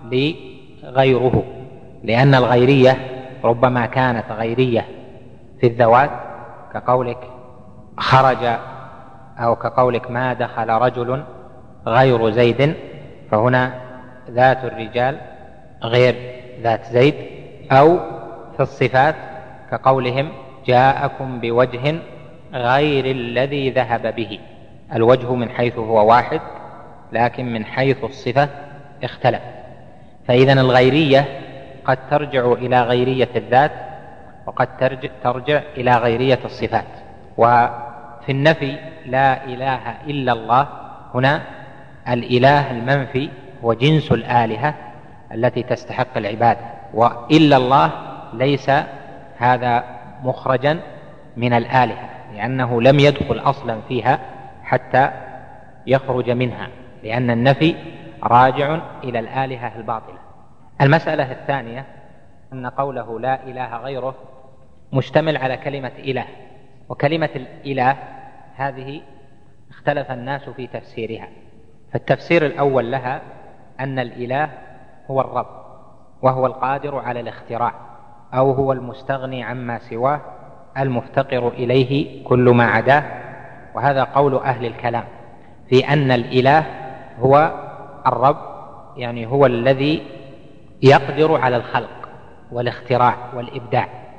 لغيره، لأن الغيرية ربما كانت غيرية في الذوات كقولك خرج، أو كقولك ما دخل رجل غير زيد، فهنا ذات الرجال غير ذات زيد. أو في الصفات كقولهم جاءكم بوجه غير الذي ذهب به، الوجه من حيث هو واحد لكن من حيث الصفة اختلف. فإذا الغيرية قد ترجع إلى غيرية الذات وقد ترجع, ترجع إلى غيرية الصفات. وفي النفي لا إله إلا الله هنا الإله المنفي هو جنس الآلهة التي تستحق العبادة، وإلا الله ليس هذا مخرجا من الآلهة لأنه لم يدخل أصلا فيها حتى يخرج منها، لأن النفي راجع إلى الآلهة الباطلة. المسألة الثانية أن قوله لا إله غيره مشتمل على كلمة إله، وكلمة الإله هذه اختلف الناس في تفسيرها. فالتفسير الأول لها أن الإله هو الرب، وهو القادر على الاختراع، أو هو المستغني عما سواه المفتقر إليه كل ما عداه. وهذا قول أهل الكلام في أن الإله هو الرب، يعني هو الذي يقدر على الخلق والاختراع والإبداع،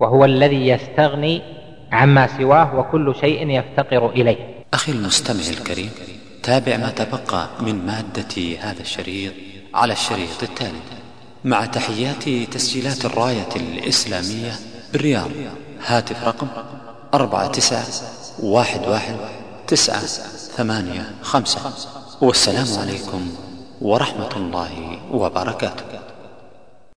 وهو الذي يستغني عما سواه وكل شيء يفتقر إليه. أخي المستمع الكريم، تابع ما تبقى من مادة هذا الشريط على الشريط التالي، مع تحيات تسجيلات الراية الإسلامية بالرياض. هاتف رقم أربعة تسعة واحد واحد تسعة ثمانية خمسة. والسلام عليكم ورحمة الله وبركاته.